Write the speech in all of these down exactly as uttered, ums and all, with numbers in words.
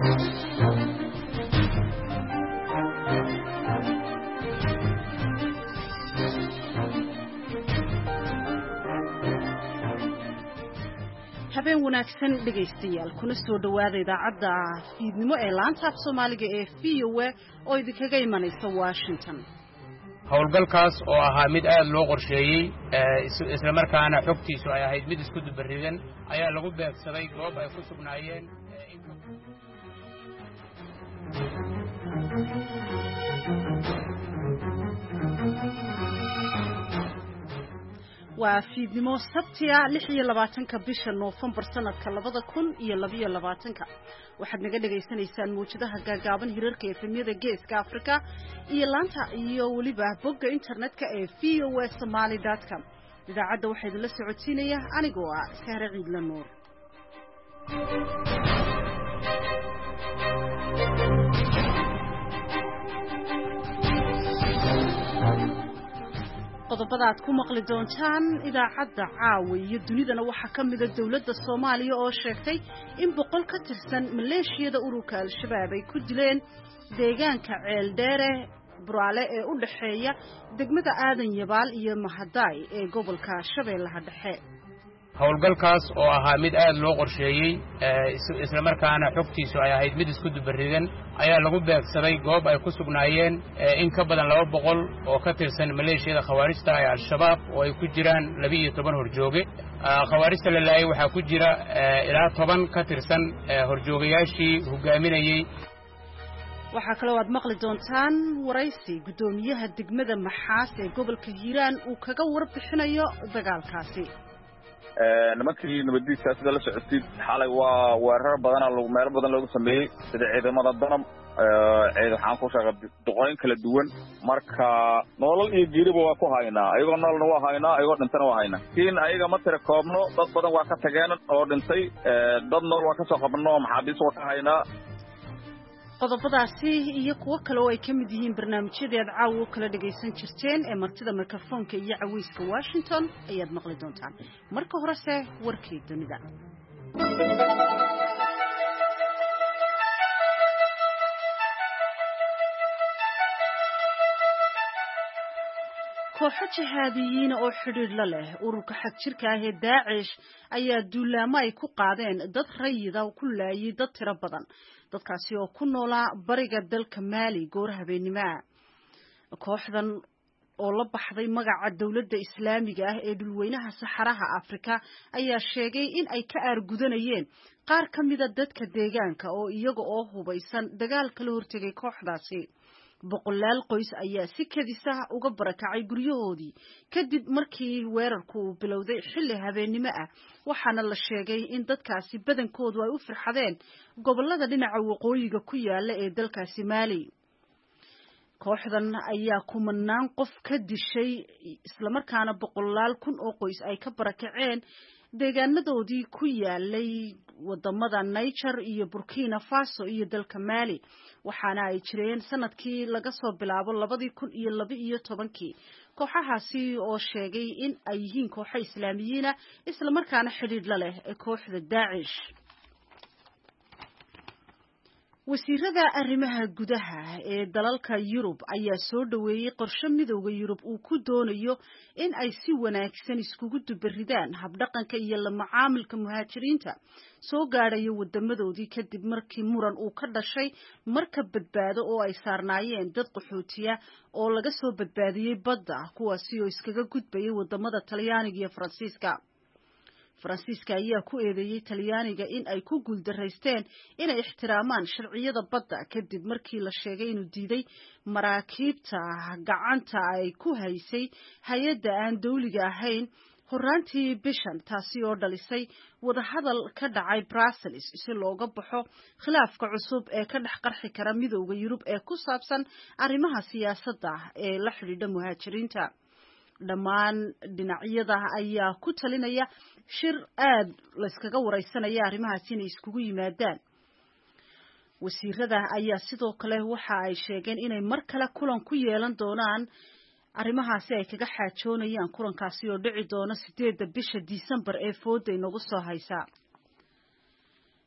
habeen wanaagsan dhageystayaal kuna soo dhawaada idaacadda fiidnimo ee laanta af Soomaaliga ee V O A oo idinkaga imanaysa Washington. howlgalkaas oo ahaa mid aad loo qorsheeyay isla markaana xogtiisu ay ahayd mid isku dubarigan ayaa lagu beegsaday goob ay ku sugnaayeen waa fiidnimo sabtiga lix iyo labaatanka bisha Noofambar sanadka labada kun iyo laba iyo labaatanka waxaad naga dhageysanaysaan muujadaha gaagaaban hirarka efemyada geeska Afrika iyo laanta iyo waliba bogga internetka ee v o a somali dot com idaacadda waxaa idinla socodsiinaya anigoo ah Sahra Ciidla Nuur. qodobada aad ku maqli doontaan idaacadda caawa iyo dunidana waxaa ka mid ah dawladda Soomaaliya oo sheegtay in boqol ka tirsan maleeshiyada ururka al-shabaab ay ku dileen deegaanka Ceeldheere Buraale ee u dhaxeeya degmada Aadan Yabaal iyo Mahadaay ee gobolka Shabeellaha Dhexe. howlgalkaas oo ahaa mid aad loo qorsheeyay isla markaana xogtiisu ay ahayd mid isku dubarigan ayaa lagu beegsaday goob ay ku sugnaayeen in ka badan laba boqol oo ka tirsan maleeshiyada khawaarijta ee al-shabaab oo ay ku jiraan laba iyo toban horjooge. khawaarijta la laayay waxaa ku jira ilaa toban ka tirsan horjoogayaashii hogaaminayay. waxaa kaloo aad maqli doontaan waraysi gudoomiyaha degmada Maxaas ee gobolka Hiiraan uu kaga warbixinayo dagaalkaasi. nimankii nabadiisa sida la socodsiid xalay waa weerar badan oo meel badan loogu sameeyay sida ciidamada danab ee waxaan ku shaqo duqooyin kala duwan marka nolol iyo geeriba waa ku haynaa ayagoo nololna waa haynaa ayagoo dhintana waa haynaa kiin ayaga ma tira koobno dad badan waa ka tageen oo dhintay dad nool waa ka soo qabno maxaabiis waa ka haynaa. qodobadaasi iyo kuwo kale oo ay ka mid yihiin barnaamijyada aad caawa kala dhageysan jirteen ee martida mikrofoonka iyo caweyska Washington ayaad maqli doontaan. marka horese warkii dunida. kooxo jihaadiyiin oo xidhiidh la leh ururka xagjirka ah ee Daacish ayaa duulaamo ay ku qaadeen dad rayida ku laayay dad tiro badan dadkaasi oo ku noolaa bariga dalka Mali goor habeenimo. kooxdan oo la baxday magaca dawladda Islaamiga ah ee dhulweynaha Saxaraha Afrika ayaa sheegay in ay ka aargudanayeen qaar ka mid ah dadka deegaanka oo iyaga oo hubaysan dagaal kala hortagay kooxdaasi. boqolaal qoys ayaa si kadis ah uga barakacay guryahoodii kadib markii weerarku uu bilowday xilli habeenimo ah waxaana la sheegay in dadkaasi badankoodu ay u firxadeen gobolada dhinaca waqooyiga ku yaala ee dalkaasi Mali. kooxdan ayaa kumanaan qof ka dishay isla markaana boqolaal kun oo qoys ay ka barakaceen deegaanadoodii ku yaalay wadamada Niger iyo Burkina Faso iyo dalka Mali waxaana ay jireen sanadkii laga soo bilaabo labadii kun iyo laba iyo tobankii kooxahaasi oo sheegay in ay yihiin kooxo islaamiyiin ah isla markaana xidhiidh la leh ee kooxda Daacish. wasiirada arrimaha gudaha ee dalalka Yurub ayaa soo dhaweeyay qorshe midowga Yurub uu ku doonayo in ay si wanaagsan iskugu dubaridaan habdhaqanka iyo la macaamilka muhaajiriinta soo gaadhaya wadamadoodii kadib markii muran uu ka dhashay marka badbaado oo ay saarnaayeen dad qaxootiya oo laga soo badbaadiyay badda kuwaasi oo iskaga gudbayay wadamada Talyaaniga iyo Faransiiska. Faransiiska ayaa ku eedeeyay Talyaaniga in ay ku guuldareysteen inay ixtiraamaan sharciyada badda kadib markii la sheegay inuu diiday maraakiibta gacanta ay ku haysay hay'adda aan dawliga ahayn horaantii bishan taasi oo dhalisay wadahadal ka dhacay Brussels si looga baxo khilaafka cusub ee ka dhex qarxi kara midowga Yurub ee ku saabsan arrimaha siyaasadda ee la xidhiidha muhaajiriinta. dhammaan dhinacyada ayaa ku talinaya shir aad la iskaga wareysanaya arrimahaas inay iskugu yimaadaan. wasiirada ayaa sidoo kale waxa ay sheegeen inay mar kale kulan ku yeelan doonaan arrimahaasi ay kaga xaajoonayaan kulankaasi oo dhici doona sideedda bisha December ee fooday nagu soo haysa.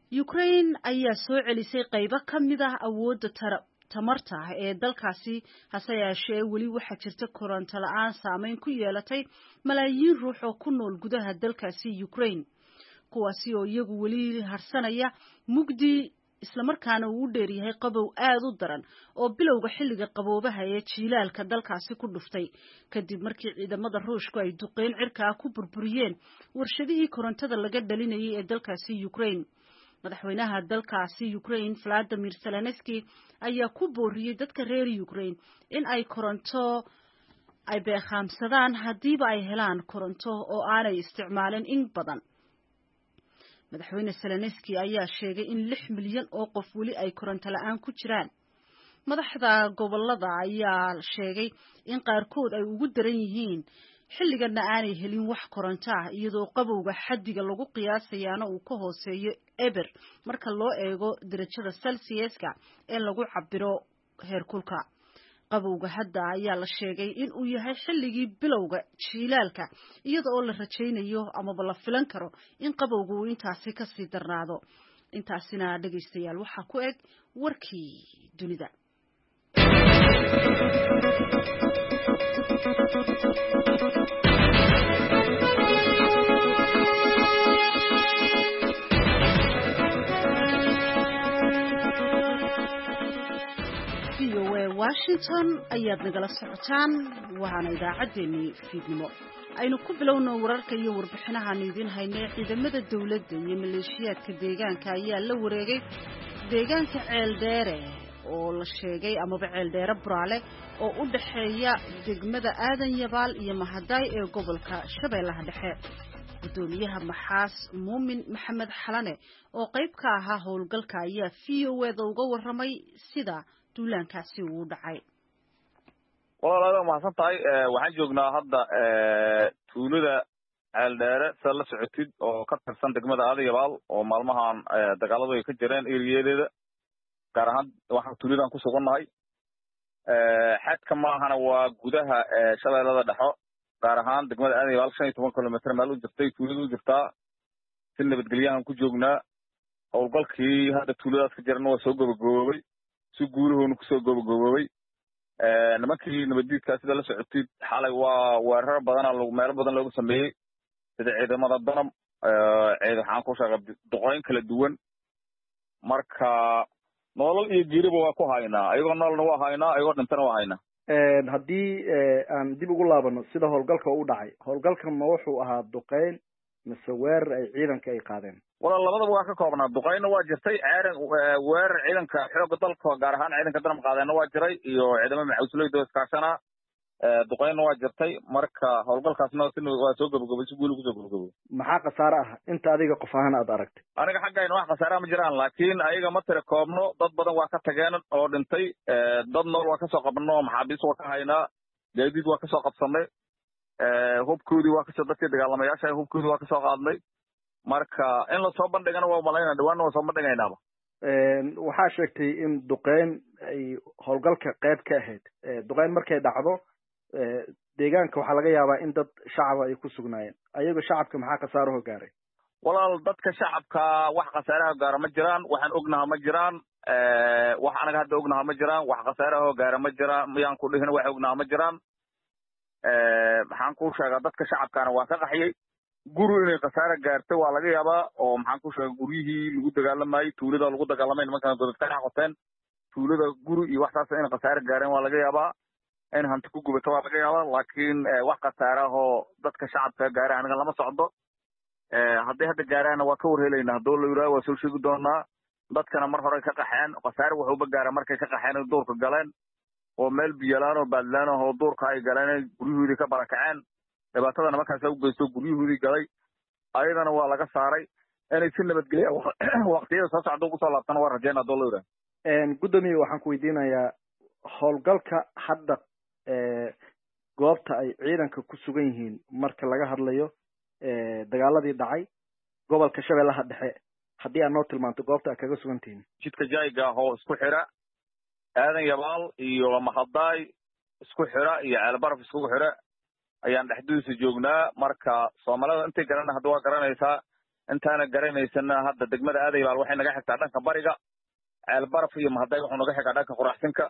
Ukraine ayaa soo celisay qaybo ka mid ah awoodda tamarta ee dalkaasi hase yeeshee weli waxaa jirta koronto la'aan saameyn ku yeelatay malaayiin ruux oo ku nool gudaha dalkaasi Ukraine kuwaasi oo iyagu weli harsanaya mugdi isla markaana uu u dheer yahay qabow aad u daran oo bilowga xilliga qaboobaha ee jiilaalka dalkaasi ku dhuftay kadib markii ciidamada Ruushku ay duqeyn cirka ku burburiyeen warshadihii korontada laga dhalinayay ee dalkaasi Ukraine madaxweynaha dalkaasi Ukraine Vladimir Zelensky ayaa ku booriyay dadka reer Ukraine in ay koronto ay beeqaamsadaan hadiiba ay helaan koronto oo aanay isticmaalin in badan madaxweyne Zelensky ayaa sheegay in lix milyan oo qof weli ay koronto la'aan ku jiraan madaxda gobolada ayaa sheegay in qaarkood ay ugu daran yihiin xilligana aanay helin wax koronto ah iyadoo qabowga xaddiga lagu qiyaasayaana uu ka hooseeyo eber marka loo eego darajada Celsiuska ee lagu cabiro heerkulka qabowga hadda ayaa la sheegay in uu yahay xilligii bilowga jiilaalka iyada oo la rajaynayo ama la filan karo in qabowgu uu intaasi ka sii darnaado intaasina dhageystayaal waxa ku eg warkii dunida Washington ayaad nagala socotaan waxaana idaacadeeni fiidnimo aynu ku bilowno wararka iyo warbixinaha idin haynay ciidamada dawladda iyo maleeshiyaadka deegaanka ayaa la wareegay deegaanka Ceeldheere oo la sheegay amaba Ceeldheere Buraale oo u dhaxeeya degmada Aadan Yabaal iyo Mahaday ee gobolka Shabeellaha Dhexe gudoomiyaha Maxaas Muumin Maxamed Xalane oo qayb ka ahaa howlgalka ayaa V O A da uga waramay sida duulaankaasi uu dhacay walaalaha ma xasan tahay waxaan joognaa hadda tuulada Ceeldheere sida la socotid oo ka tirsan degmada Aadan Yabaal oo maalmahan dagaaladu ay ka jireen eriyeedeeda gaar ahaan waxaan tuuladan ku sugannahay xadka ma ahana waa gudaha Shabeellada Dhexe gaar ahaan degmada Aadan Yabaal shan iyo toban kiiloomitir meel u jirtay tuuladu u jirtaa si nabadgelyahan ku joognaa howlgalkii hadda tuuladaas ka jirana waa soo gabagaboobay si guulahoona ku soo gabagaboobay nimankii nabadiidka sida la socotid xalay waa weerar badan oo meel badan loogu sameeyay sida ciidamada danam ciidan waxaan ku shaqay duqooyin kala duwan marka nolol iyo geeriba waa ku haynaa ayagoo nololna waa haynaa ayagoo dhintana waa haynaa een haddii aan dib ugu laabano sida howlgalka u dhacay howlgalkan ma wuxuu ahaa duqeyn mise weerar ay ciidanka ay qaadeen wala labadaba waa ka koobnaa duqeyna waa jirtay ceeran weerar ciidanka xoogga dalka gaar ahaan ciidanka danam qaadayna waa jiray iyo ciidamada maxuusleyda iskaashana duqeyna waa jirtay marka howlgalkaasna waa soo gabagabay si guul ku soo gabagabay maxaa khasaare ah inta adiga qof ahaan aad aragtay aniga xaggayna wax khasaare ma jiraan laakiin ayaga ma tira koobno dad badan waa ka tageen oo dhintay dad nool waa ka soo qabno maxaabiis waa ka haynaa gaadiid waa ka soo qabsanay hubkoodii waa ka soo dadkii dagaalamayaasha hubkoodii waa ka soo qaadnay marka in la soo bandhigana waa malaynaa dhawaanna waa soo bandhigaynaaba waxaa sheegtay in duqeyn ay howlgalka qayb ka ahayd duqeyn markay dhacdo deegaanka waxaa laga yaabaa in dad shacaba ay ku sugnaayeen ayaga shacabka maxaa khasaaraho gaaray walaal dadka shacabka wax khasaaraha gaara ma jiraan waxaan ognaha ma jiraan wax anaga hadda ognaha ma jiraan wax khasaaraho gaara ma jiraan miyaan ku dhihin wax ognaha ma jiraan maxaan ku sheegaa dadka shacabkana waa ka qaxiyey guri inay khasaare gaartay waa laga yaabaa oo maxaan ku sheegaa guryihii lagu dagaalamayay tuulada lagu dagaalamay nimankan godadka dhex qoteen tuulada guri iyo waxtaas inay khasaare gaareen waa laga yaabaa in hanti ku gubato waa laga yaabaa laakiin wax khasaare ahoo dadka shacabka gaara aniga lama socdo hadday hadda gaaraana waa ka warhelaynaa haddoo la yidhaaho waa soo sheegi doonaa dadkana mar hore ka qaxeen khasaare waxuuba gaara markay ka qaxeen duurka galeen oo meel biyalaan oo baadlaan oo duurka ay galeen guryahoodii ka barakaceen dhibaatadana markaas u geysto guryahoodii galay ayadana waa laga saaray inay si nabadgelya waqtiyada soo socda ugu soo laabtana waa rajeyna haddoo la yidhaaho gudoomiye waxaan ku weydiinayaa howlgalka hadda goobta ay ciidanka ku sugan yihiin marka laga hadlayo dagaaladii dhacay gobolka Shabeellaha Dhexe haddii aad noo tilmaanto goobta aad kaga sugan tihiin jidka jayga oo isku xira Aadan Yabaal iyo Mahaday isku xira iyo Ceelbaraf isku xira ayaan dhexdiisa joognaa marka Soomaalida intay garanaysaa hadda waa garanaysaa intaana garanaysana hadda degmada aaday baal waxay naga xigtaa dhanka bariga ceel baraf iyo mahadday wuxuu naga xigaa dhanka quraxsinka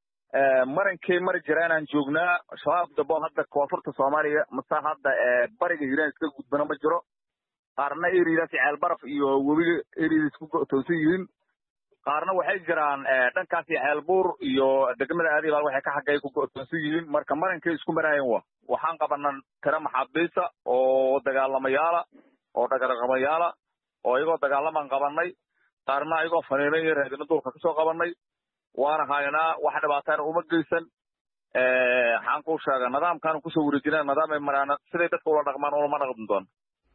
marankay mari jiraan aan joognaa shabaab dabo hadda koonfurta Soomaaliya masa hadda bariga Hiiraan iska gudbana ma jiro qaarna eridaas ceel baraf iyo webiga eridaas ku toosan yihiin qaarna waxay jiraan dhankaas ceel buur iyo degmada aaday baal waxay ka xagay ku toosan yihiin marka marankay isku marayeen waa waxaan qabanaa tira maxaabiisa oo dagaalamayaala oo dhaqaqamayaala oo iyagoo dagaalaman qabanay qaarna iyagoo faniinay raadina dulka ka soo qabanay waana haynaa wax dhibaataan uma geysan ee waxaan ku sheegaa nidaamkan ku soo wareejinaa nidaam ay maraan siday dadka ula dhaqmaan oo ma dhaqan doon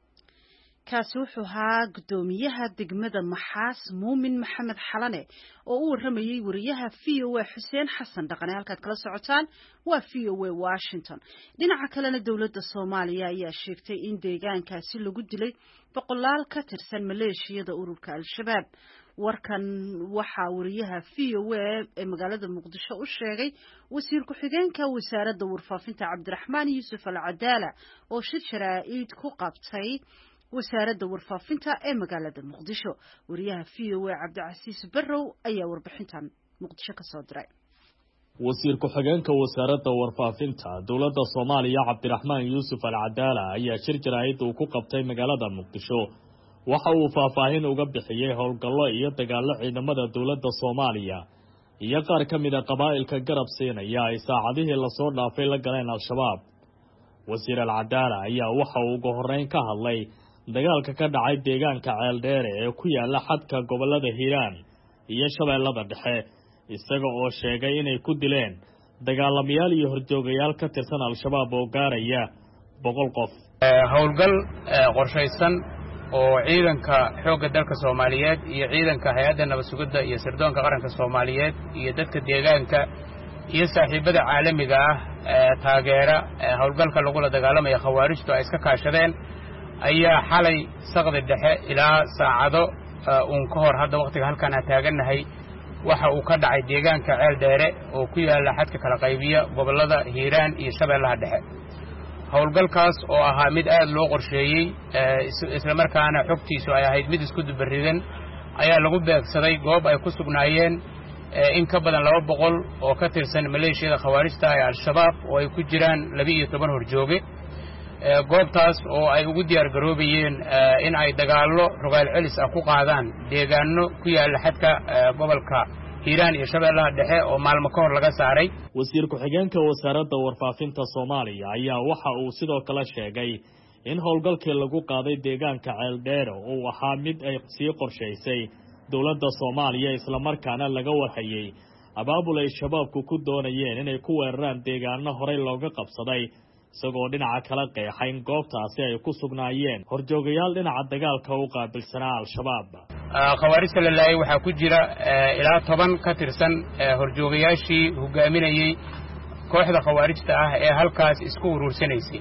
kaasi wuxuu ahaa gudoomiyaha degmada Maxaas Muumin Maxamed Xalane oo uu waramayay wariyaha V O A Xuseen Xasan Dhaqane halkaad kala socotaan waa V O A Washington dhinaca kalena dawladda Soomaaliya ayaa sheegtay in deegaankaasi lagu dilay boqolaal ka tirsan maleeshiyada ururka Al-Shabaab warkan waxa wariyaha V O A ee magaalada Muqdisho u sheegay wasiir ku-xigeenka wasaaradda warfaafinta Cabdiraxmaan Yuusuf Al-Cadaala oo shir sharaa'id ku qabtay wasaaradda warfaafinta ee magaalada Muqdisho wariyaha V O A Cabdicasiis Barrow ayaa warbixintan Muqdisho ka soo diray wasiir ku-xigeenka wasaaradda warfaafinta dawladda Soomaaliya Cabdiraxmaan Yuusuf Al-Cadaala ayaa shir jaraa'id uu ku qabtay magaalada Muqdisho waxa uu faahfaahin uga bixiyay howlgallo iyo dagaallo ciidamada dawladda Soomaaliya iyo qaar ka mid ah qabaa'ilka garab siinaya ay saacadihii la soo dhaafay la galeen Al-Shabaab wasiir Al-Cadaala ayaa waxa uu ugu horeyn ka hadlay dagaalka ka dhacay deegaanka ceel dheere ee ku yaala xadka gobolada Hiiraan iyo Shabeellada Dhexe isaga oo sheegay inay ku dileen dagaalamayaal iyo horjoogayaal ka tirsan Al-Shabaab oo gaaraya boqol qof howlgal qorshaysan oo ciidanka xoogga dalka Soomaaliyeed iyo ciidanka hay'adda nabad sugidda iyo sirdoonka qaranka Soomaaliyeed iyo dadka deegaanka iyo saaxiibada caalamiga ah taageera howlgalka lagu la dagaalamayo khawaarijtu ay iska kaashadeen ayaa xalay saqdi dhexe ilaa saacado uun ka hor hadda waqtiga halkan aan taaganahay waxa uu ka dhacay deegaanka ceel dheere oo ku yaala xadka kala qaybiya gobolada Hiiraan iyo Shabeellaha Dhexe howlgalkaas oo ahaa mid aad loo qorsheeyay isla markaana xogtiisu ay ahayd mid isku dubaridan ayaa lagu beegsaday goob ay ku sugnaayeen in ka badan laba boqol oo ka tirsan maleeshiyada khawaarijta ee Al-Shabaab oo ay ku jiraan laba iyo toban horjooge goobtaas oo ay ugu diyaar garoobayeen in ay dagaallo rogaal celis ah ku qaadaan deegaano ku yaala xadka gobolka Hiiraan iyo Shabeellaha Dhexe oo maalmo ka hor laga saaray wasiir ku-xigeenka wasaaradda warfaafinta Soomaaliya ayaa waxa uu sidoo kale sheegay in howlgalkii lagu qaaday deegaanka ceel dheere uu ahaa mid ay sii qorshaysay dawladda Soomaaliya isla markaana laga warhayay abaabul ay shabaabku ku doonayeen inay ku weeraraan deegaano horey looga qabsaday isagoo dhinaca kala qeexay in goobtaasi ay ku sugnaayeen horjoogayaal dhinaca dagaalka u qaabilsanaa Al-Shabaab khawaarijta la laayay waxaa ku jira ilaa toban ka tirsan horjoogayaashii hogaaminayay kooxda khawaarijta ah ee halkaas isku uruursanaysay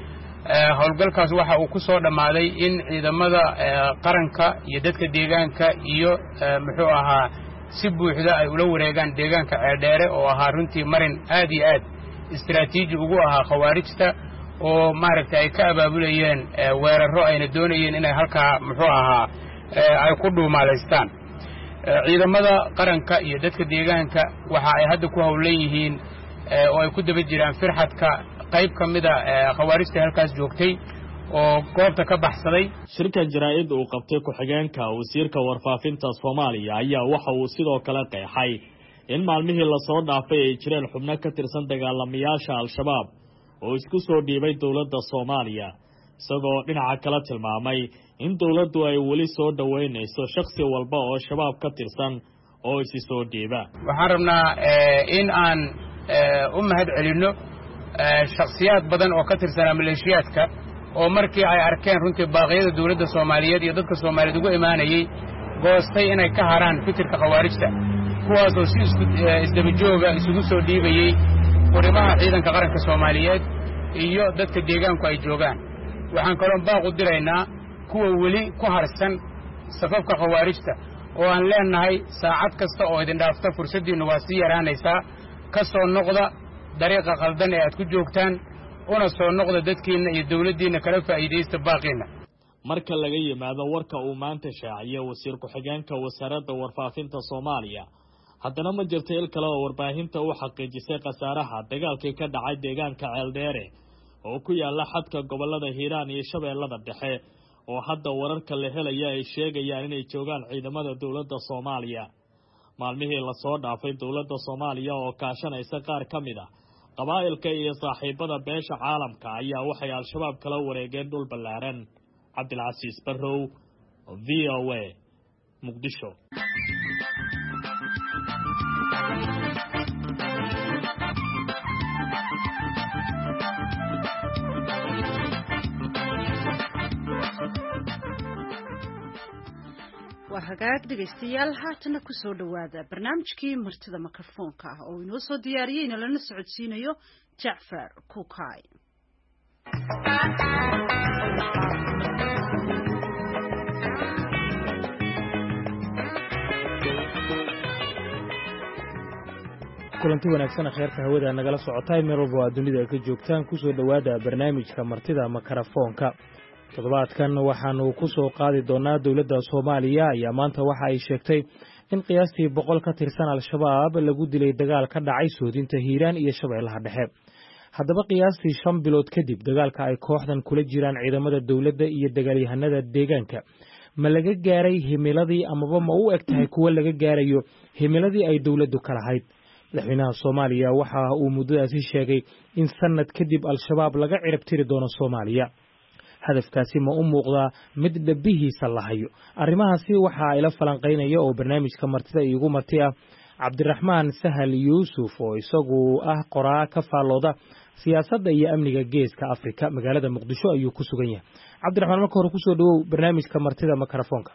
howlgalkaas waxa uu ku soo dhammaaday in ciidamada qaranka iyo dadka deegaanka iyo muxuu ahaa si buuxda ay ula wareegaan deegaanka ceeldheere oo ahaa runtii marin aad iyo aad istiraatiiji ugu ahaa khawaarijta oo maaragtay ay ka abaabulayeen weerarro ayna doonayeen inay halkaa muxuu ahaa ay ku dhuumaalaystaan ciidamada qaranka iyo dadka deegaanka waxa ay hadda ku howlan yihiin oo ay ku daba jiraan firxadka qayb ka mid ah khawaarijta halkaas joogtay oo goobta ka baxsaday shirka jaraa'id uu qabtay ku-xigeenka wasiirka warfaafinta Soomaaliya ayaa waxa uu sidoo kale qeexay in maalmihii la soo dhaafay ay jireen xubno ka tirsan dagaalamayaasha Al-Shabaab oo isku soo dhiibay dawladda Soomaaliya isagoo dhinaca kale tilmaamay in dawladdu ay weli soo dhaweynayso shakhsi walba oo shabaab ka tirsan oo isi soo dhiiba waxaan rabnaa in aan u mahad celinno shakhsiyaad badan oo ka tirsan maleeshiyaadka oo markii ay arkeen runtii baaqyada dawladda Soomaaliyeed iyo dadka Soomaaliyeed ugu imaanayay goostay inay ka haraan fikirka khawaarijta kuwaas oo si isdaba jooga isugu soo dhiibayay qorimaha ciidanka qaranka Soomaaliyeed iyo dadka deegaanku ay joogaan waxaan kaloo baaq u diraynaa kuwa weli ku harsan safafka khawaarijta oo aan leenahay saacad kasta oo idin dhaafta fursaddiinu waa sii yaraanaysaa ka soo noqda dariiqa qaldan ee aad ku joogtaan una soo noqda dadkiina iyo dawladdiina kala faa'iideysta baaqiina marka laga yimaado warka uu maanta shaaciyay wasiir ku-xigeenka wasaaradda warfaafinta Soomaaliya haddana ma jirto il kale oo warbaahinta u xaqiijisay khasaaraha dagaalkii ka dhacay deegaanka Ceeldheere oo ku yaala xadka gobolada Hiiraan iyo Shabeellada Dhexe oo hadda wararka la helaya ay sheegayaan inay joogaan ciidamada dawladda Soomaaliya maalmihii la soo dhaafay dawladda Soomaaliya oo kaashanaysa qaar ka mid ah qabaa'ilka iyo saaxiibada beesha caalamka ayaa waxay al-shabaab kala wareegeen dhul ballaaran Cabdilcasiis Barrow V O A Muqdisho hagaag dhegeystayaal haatana ku soo dhawaada barnaamijkii martida mikrofoonka ah oo inoo soo diyaariyay in lana socodsiinayo Jacfar Kukay kulanti wanaagsan khayrka hawada nagala socotay meel walba dunida ka joogtaan ku soo dhawaada barnaamijka martida mikrofoonka toddobaadkan waxaanu ku soo qaadi doonaa dawladda Soomaaliya ayaa maanta waxa ay sheegtay in qiyaastii boqol ka tirsan al-shabaab lagu dilay dagaal ka dhacay soodinta Hiiraan iyo Shabeellaha Dhexe haddaba qiyaastii shan bilood kadib dagaalka ay kooxdan kula jiraan ciidamada dawladda iyo dagaalyahanada deegaanka ma laga gaaray himiladii amaba ma u eg tahay kuwa laga gaarayo himiladii ay dawladdu ka lahayd madaxweynaha Soomaaliya waxa uu muddadaasi sheegay in sanad kadib al-shabaab laga cirib tiri doono Soomaaliya hadafkaasi ma u muuqdaa mid dhabihiisa la hayo arrimahaasi waxa ay la falanqeynaya oo barnaamijka martida iigu marti ah Cabdiraxmaan Sahal Yuusuf oo isagu ah qoraa ka faalooda siyaasadda iyo amniga geeska Afrika magaalada Muqdisho ayuu ku sugan yahay Cabdiraxmaan marka hore ku soo dhawow barnaamijka martida mikrofoonka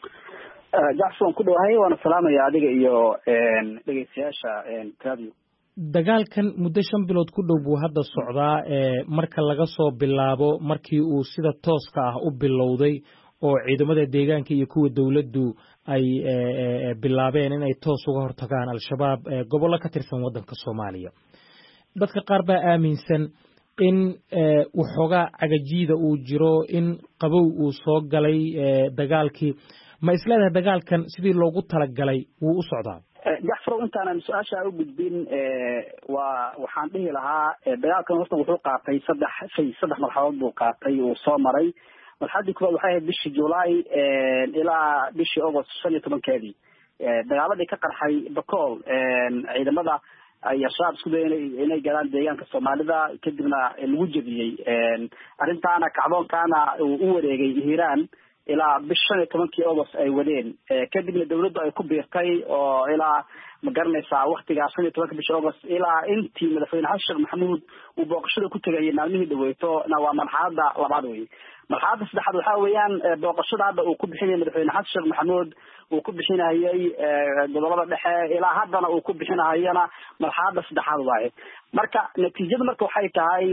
Jackson ku dhawahay waan salaamaya adiga iyo dhageystayaasha radio dagaalkan muddo shan bilood ku dhow buu hadda socdaa ee marka laga soo bilaabo markii uu sida tooska ah u bilowday oo ciidamada deegaanka iyo kuwa dawladdu ay bilaabeen in ay toos uga hortagaan al-shabaab gobollo ka tirsan waddanka Soomaaliya dadka qaar baa aaminsan in waxoogaa cagajiida uu jiro in qabow uu soo galay dagaalkii ma isleedahay dagaalkan sidii loogu talagalay wuu u socdaa Jaxfar intaan su'aasha u gudbin waa waxaan dhihi lahaa dagaalkan horta wuxuu qaatay saddex shay saddex marxaladood buu qaatay oo soo maray marxaladii koowaad waxay ahayd bishii July ilaa bishii August shan iyo tobankeedii dagaaladii ka qarxay Bakool ciidamada ay shabaab isku dayeen inay galaan deegaanka Soomaalida kadibna lagu jabiyay arrintaana kacdoonkaana u wareegay Hiiraan ilaa bishan iyo tobankii August ay wadeen kadibna dawladdu ay ku biirtay oo ilaa ma garanaysaa waqtigaas shan iyo tobanka bisha August ilaa intii madaxweyne Xasan Sheekh Maxamuud uu booqashada ku tagay maalmihii dhaweeto na waa marxaladda labaad weey marxaladda saddexaad waxa weeyaan booqashada hadda uu ku bixinay madaxweyne Xasan Sheekh Maxamuud uu ku bixinayay gobolada dhexe ilaa haddana uu ku bixinayana marxaladda saddexaad waaye marka natiijadu marka waxay tahay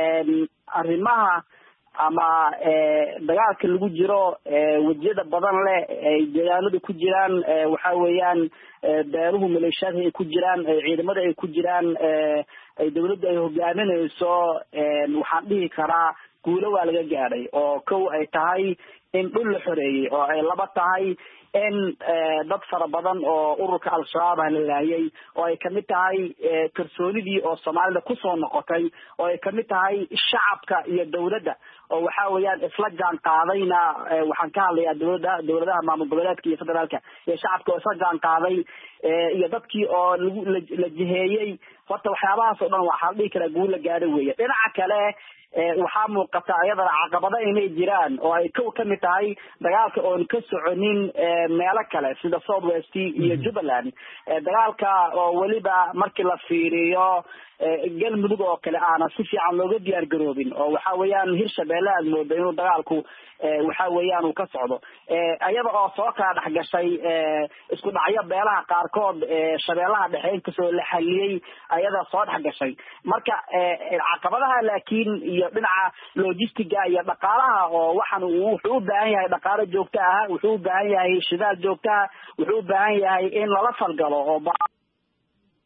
arrimaha ama dagaalka lagu jiro wajiyada badan leh ay deegaanadu ku jiraan waxa weeyaan beeruhu maleeshiyaadka ay ku jiraan ciidamada ay ku jiraan ay dawladdu ay hogaaminayso waxaan dhihi karaa guulo waa laga gaadhay oo kow ay tahay in dhul la xoreeyey oo ay laba tahay in dad fara badan oo ururka al-shabaab la laayay oo ay kamid tahay kalsoonidii oo Soomaalida ku soo noqotay oo ay kamid tahay shacabka iyo dawladda oo waxa weeyaan isla jaan qaadayna waxaan ka hadlayaa dawladda dawladaha maamul goboleedka iyo federaalka ee shacabka oo isla jaan qaaday iyo dadkii oo lagu la jiheeyay horta waxyaabahaas oo dhan waxaa dhihi karaa guul la gaaray weeye dhinaca kale waxaa muuqata ayadana caqabado inay jiraan oo ay kow ka mid tahay dagaalka oon ka soconin meelo kale sida South West iyo Jubaland dagaalka oo waliba markii la fiiriyo galmudug oo kale aana si fiican looga diyaar garoobin oo waxa weeyaan Hirshabeelle aad moodo inuu dagaalku waxa weeyaan uu ka socdo ayada oo soo kala dhaxgashay isku dhacyo beelaha qaarkood Shabeellaha Dhexe inkastoo la xaliyay ayada soo dhaxgashay marka caqabadaha laakiin iyo dhinaca logistiga iyo dhaqaalaha oo waxaan uu wuxuu u baahan yahay dhaqaale joogto ah wuxuu u baahan yahay shidaal joogto ah wuxuu u baahan yahay in lala falgalo oo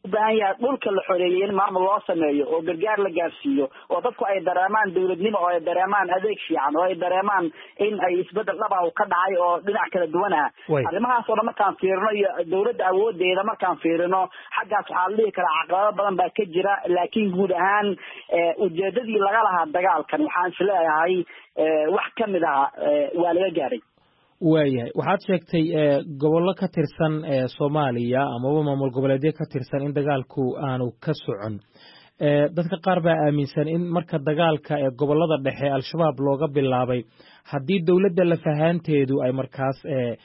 baahan yahay dhulka la xoreeyay in maamul loo sameeyo oo gargaar la gaarsiiyo oo dadku ay dareemaan dawladnimo oo ay dareemaan adeeg fiican oo ay dareemaan in ay isbedel dhab ah ka dhacay oo dhinac kala duwan ah arrimahaas oo markaan fiirino iyo dawladda awoodeeda markaan fiirino xaggaas waxaa la dhihi karaa caqabado badan baa ka jira laakiin guud ahaan ujeedadii laga lahaa dagaalkan waxaan isleeyahay wax ka mid ah waa laga gaaray waayahay waxaad sheegtay gobollo ka tirsan Soomaaliya amaba maamul goboleedyo ka tirsan in dagaalku aanu ka socon dadka qaar baa aaminsan in marka dagaalka ee gobollada dhexe al-shabaab looga bilaabay haddii dawladda la fahanteedu ay markaas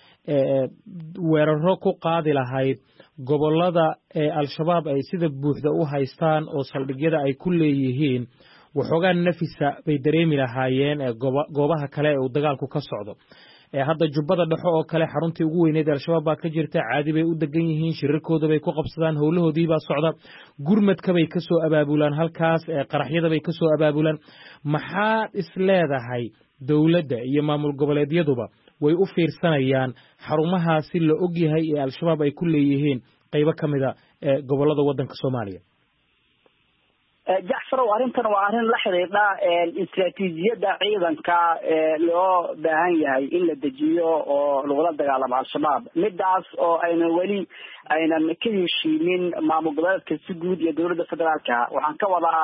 weeraro ku qaadi lahayd gobollada ee al-shabaab ay sida buuxda u haystaan oo saldhigyada ay ku leeyihiin waxoogaa nafisa bay dareemi lahaayeen goobaha kale ee uu dagaalku ka socdo hadda jubbada dhexo oo kale xaruntii ugu weyneed al-shabaab baa ka jirta caadi bay u degan yihiin shirarkooda bay ku qabsadaan howlahoodii baa socda gurmadka bay ka soo abaabulaan halkaas qaraxyada bay ka soo abaabulaan maxaad is leedahay dawladda iyo maamul goboleedyaduba way u fiirsanayaan xarumahaasi la ogyahay ee al-shabaab ay ku leeyihiin qaybo ka mida gobollada waddanka Soomaaliya jacfar arrintan waa arrin la xiriidha istiraatiijiyadda ciidanka loo baahan yahay in la dejiyo oo lagula dagaalamo al-shabaab midaas oo aynan weli aynan ka heshiinin maamul goboleedka si guud iyo dawladda federaalka waxaan ka wadaa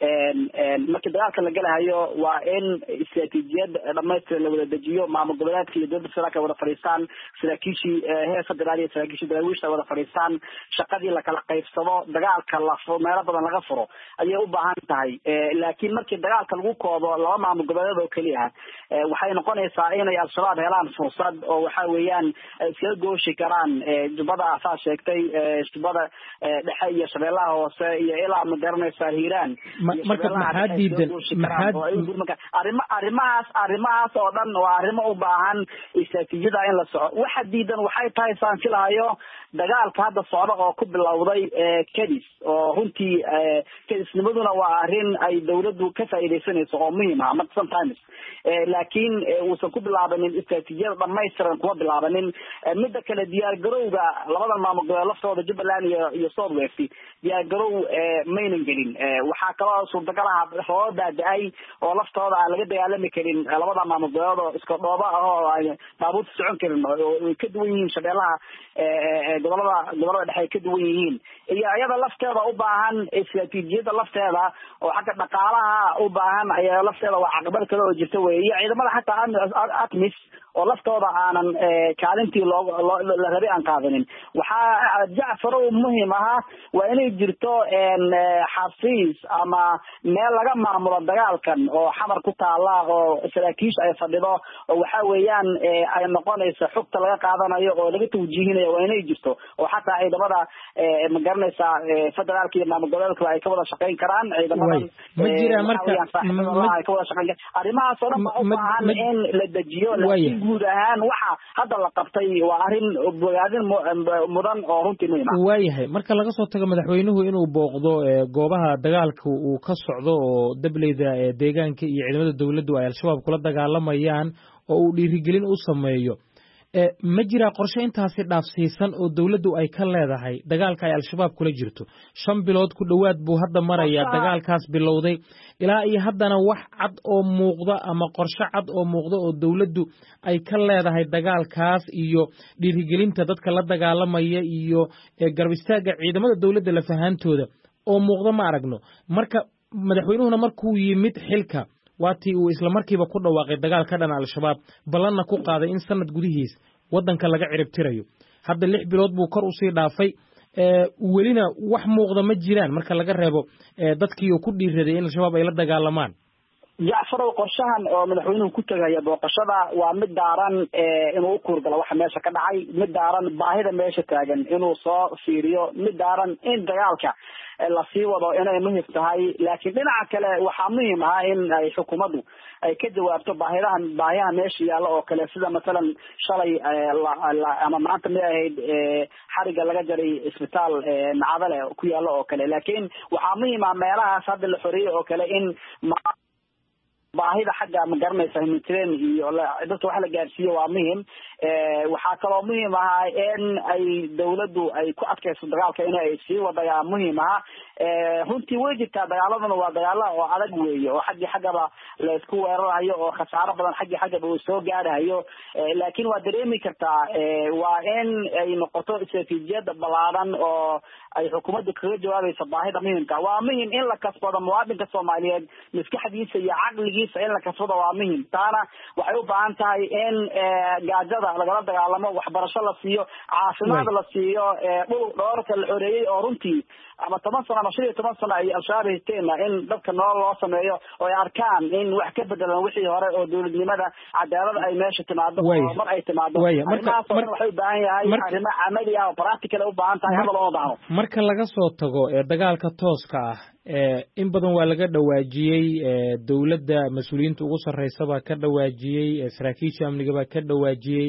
markii dagaalka la galahayo waa in istiraatiijiyad dhamaystiran la wada dejiyo maamul goboleedka iyo dowladda federaalka wada fadhiistaan saraakiishii heer federaal iyo saraakiishii daraawiishta wada fadhiistaan shaqadii la kala qaybsado dagaalka la meelo badan laga furo ayay u baahan tahay laakiin markii dagaalka lagu koobo laba maamul goboleed oo keliya waxay noqonaysaa inay al-shabaab helaan fursad oo waxa weeyaan iskaga gooshi karaan jubbada asaa sheegtay jubbada dhexe iyo shabeellaha hoose iyo ilaa ma garanaysaa hiiraan marka maxaa diidan arrima arrimahaas arrimahaas oo dhan waa arrimo u baahan istiraatiijiyada in la soco waxa diidan waxay tahay saan filahayo dagaalka hadda socda oo ku bilowday kadis oo runtii kadisnimaduna waa arrin ay dawladdu ka faa'iidaysanayso oo muhiim ah marka sometimes laakiin uusan ku bilaabanin istiraatiijiyada dhamaystiran kuma bilaabanin midda kale diyaar garowga labadan maamul goboleed laftooda Jubbaland iyo iyo South West diyaar garow maynan gelin waxaa kaloo suurtagal ah oo daada'ay oo laftooda aan laga dagaalami karin labada maamul goboleed oo iska dhooba ah oo ay baabuurta socon karin oo ka duwan yihiin shabeellaha gobolada gobolada dhexe ka duwan yihiin iyo iyada lafteeda u baahan istiraatiijiyada lafteeda oo xagga dhaqaalaha u baahan ayaa lafteeda waa caqabad kale oo jirta weeye iyo ciidamada xataa atmis oo laftooda aanan kaalintii loo la rabay aan qaadanin waxaa jacfar oo muhiim ah waa inay jirto xafiis ama meel laga maamulo dagaalkan oo xamar ku taala oo saraakiish ay fadhido oo waxa weeyaan ay noqonayso xogta laga qaadanayo oo laga tawjiihinayo waa inay jirto oo xataa ciidamada ma garanaysaa federaalka iyo maamul goboleedka ay ka wada shaqayn karaan ciidamada ma jira marka ay ka wada shaqayn arrimahaas oo dhan u baahan in la dejiyo guud ahaan waxa hadda la qabtay waa arrin bogaadin mudan oo runtii muhiim ah waayahay marka laga soo tago madaxweynuhu inuu booqdo goobaha dagaalka uu ka socdo oo dableyda deegaanka iyo ciidamada dawladdu ay al-shabaab kula dagaalamayaan oo uu dhiirigelin u sameeyo ma jira qorshe intaasi dhaafsiisan oo dawladdu ay ka leedahay dagaalka ay al-shabaab kula jirto shan bilood ku dhowaad buu hadda marayaa dagaalkaas bilowday ilaa iyo haddana wax cad oo muuqda ama qorshe cad oo muuqda oo dawladdu ay ka leedahay dagaalkaas iyo dhiirigelinta dadka la dagaalamaya iyo garab istaagga ciidamada dawladda la fahantooda oo muuqda ma aragno marka madaxweynuhuna markuu yimid xilka waatii uu isla markiiba ku dhawaaqay dagaal ka dhan al-shabaab ballanna ku qaaday in sanad gudihiis waddanka laga ciribtirayo hadda lix bilood buu kor usii dhaafay welina wax muuqda ma jiraan marka laga reebo dadkii uu ku dhiiraday in al-shabaab ay la dagaalamaan jacfarow qorshahan oo madaxweynuhu ku tegaya booqashada waa mid daaran inuu u kuurgalo waxa meesha ka dhacay mid daaran baahida meesha taagan inuu soo fiiriyo mid daaran in dagaalka la sii wado inay muhiim tahay laakiin dhinaca kale waxaa muhiim ah in ay xukuumaddu ay ka jawaabto baahidahan baahiyaha meesha yaalla oo kale sida masalan shalay ama maanta mid ahayd xariga laga jaray isbitaal nacadale ku yaalla oo kale laakiin waxaa muhiim ah meelahaas hadda la xoreeyey oo kale in baahida xagga ma garanaysa humanitarian iyo dadka wax la gaarsiiyo waa muhiim waxaa kaloo muhiim ah in ay dawladdu ay ku adkayso dagaalka in ay sii wadayaan muhiim ah runtii way jirtaa dagaaladana waa dagaalo oo adag weeye oo xaggi xaggaba la isku weerarayo oo khasaaro badan xaggi xaggaba uu soo gaarayo laakiin waa dareemi kartaa waa in ay noqoto istaraatiijiyad ballaaran oo ay xukuumaddu kaga jawaabayso baahida muhiimka waa muhiim in la kasbado muwaadinka Soomaaliyeed maskaxdiisa iyo caqligiisa in la kasbado waa muhiim taana waxay u baahan tahay in gaajada lagala dagaalamo waxbarasho la siiyo caafimaad la siiyo dhul dhowrka la xoreeyay oo runtii ama toban sano ama shan iyo toban sano ay al-shabaab haysteen in dadka nolol loo sameeyo oo ay arkaan in wax ka bedelan wixii hore oo dowladnimada cadaalada ay meesha timaado oo mar ay timaado arrimahaas waxay u baahan yahay arrimo camali ah oo practical u baahan tahay hadal oo baahno marka laga soo tago ee dagaalka tooska ah ee in badan waa laga dhawaajiyay ee dawladda mas'uuliyiinta ugu sareysaba ka dhawaajiyay saraakiisha amniga ba ka dhawaajiyay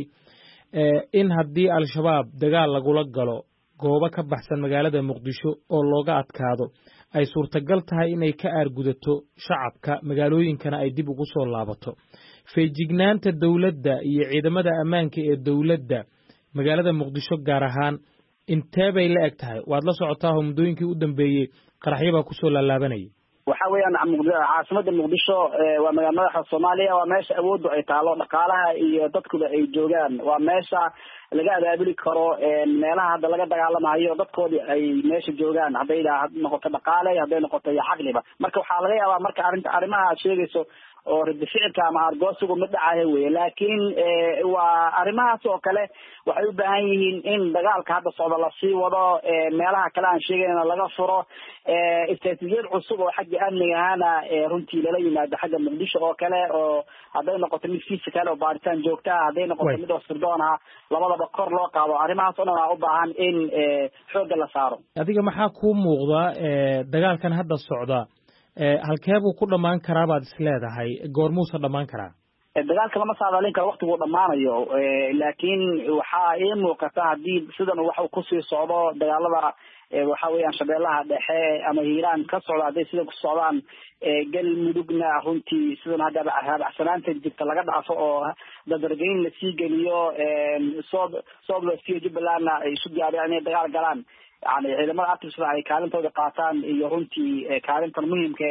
ee in haddii al-shabaab dagaal lagula galo goobo ka baxsan magaalada Muqdisho oo looga adkaado ay suurtagal tahay inay ka aargudato shacabka magaalooyinkana ay dib ugu soo laabato feejignaanta dawladda iyo ciidamada ammaanka ee dawladda magaalada Muqdisho gaar ahaan intee bay la eg tahay waad la socotaa muddooyinkii u dambeeyay qaraxyada ku soo laalaabanay waxa weeyaan caasimada Muqdisho waa magaalada madaxda Soomaaliya waa meesha awooddu ay taalo dhaqaalaha iyo dadkuba ay joogaan waa meesha laga abaabuli karo meelaha hadda laga dagaalamayo dadkoodii ay meesha joogaan haday noqoto dhaqaale haday noqoto xaqliba marka waxa laga yaabaa marka arinta arimaha sheegayso oo ridficilka ama argoosigu mid dhacahay weeye laakiin waa arrimahaas oo kale waxay u baahan yihiin in dagaalka hadda socda la sii wado meelaha kale aan sheegayna laga furo istaraatiijiyad cusub oo xagga amniga ahana runtii lala yimaado xagga Muqdisho oo kale oo hadday noqoto mid fiisikal oo baaritaan joogta ah hadday noqoto mid sirdoon ah labadaba kor loo qaado arrimahaas oo dhan u baahan in xoog la saaro adiga maxaa ku muuqda dagaalkan hadda socda halkeebuu ku dhamaan karaa baad isleedahay goormuusa dhamaan karaa dagaalka lama saadaalin karo waqtigu dhamaanayo laakiin waxaa ii muuqata haddii sidan waxa uu kusii socdo dagaalada waxa weeyaan shabeellaha dhexe ama hiiraan ka socda hadday sida ku socdaan galmudugna runtii sidan haddaba habacsanaanta jirta laga dhaafo oo dadargeyn lasii geliyo soob soob lasiiyo jubbalandna ay isu diyaariyaan inay dagaal galaan يعني ciidamada artiska ay kaalintooda qaataan iyo runtii kaalintan muhiimka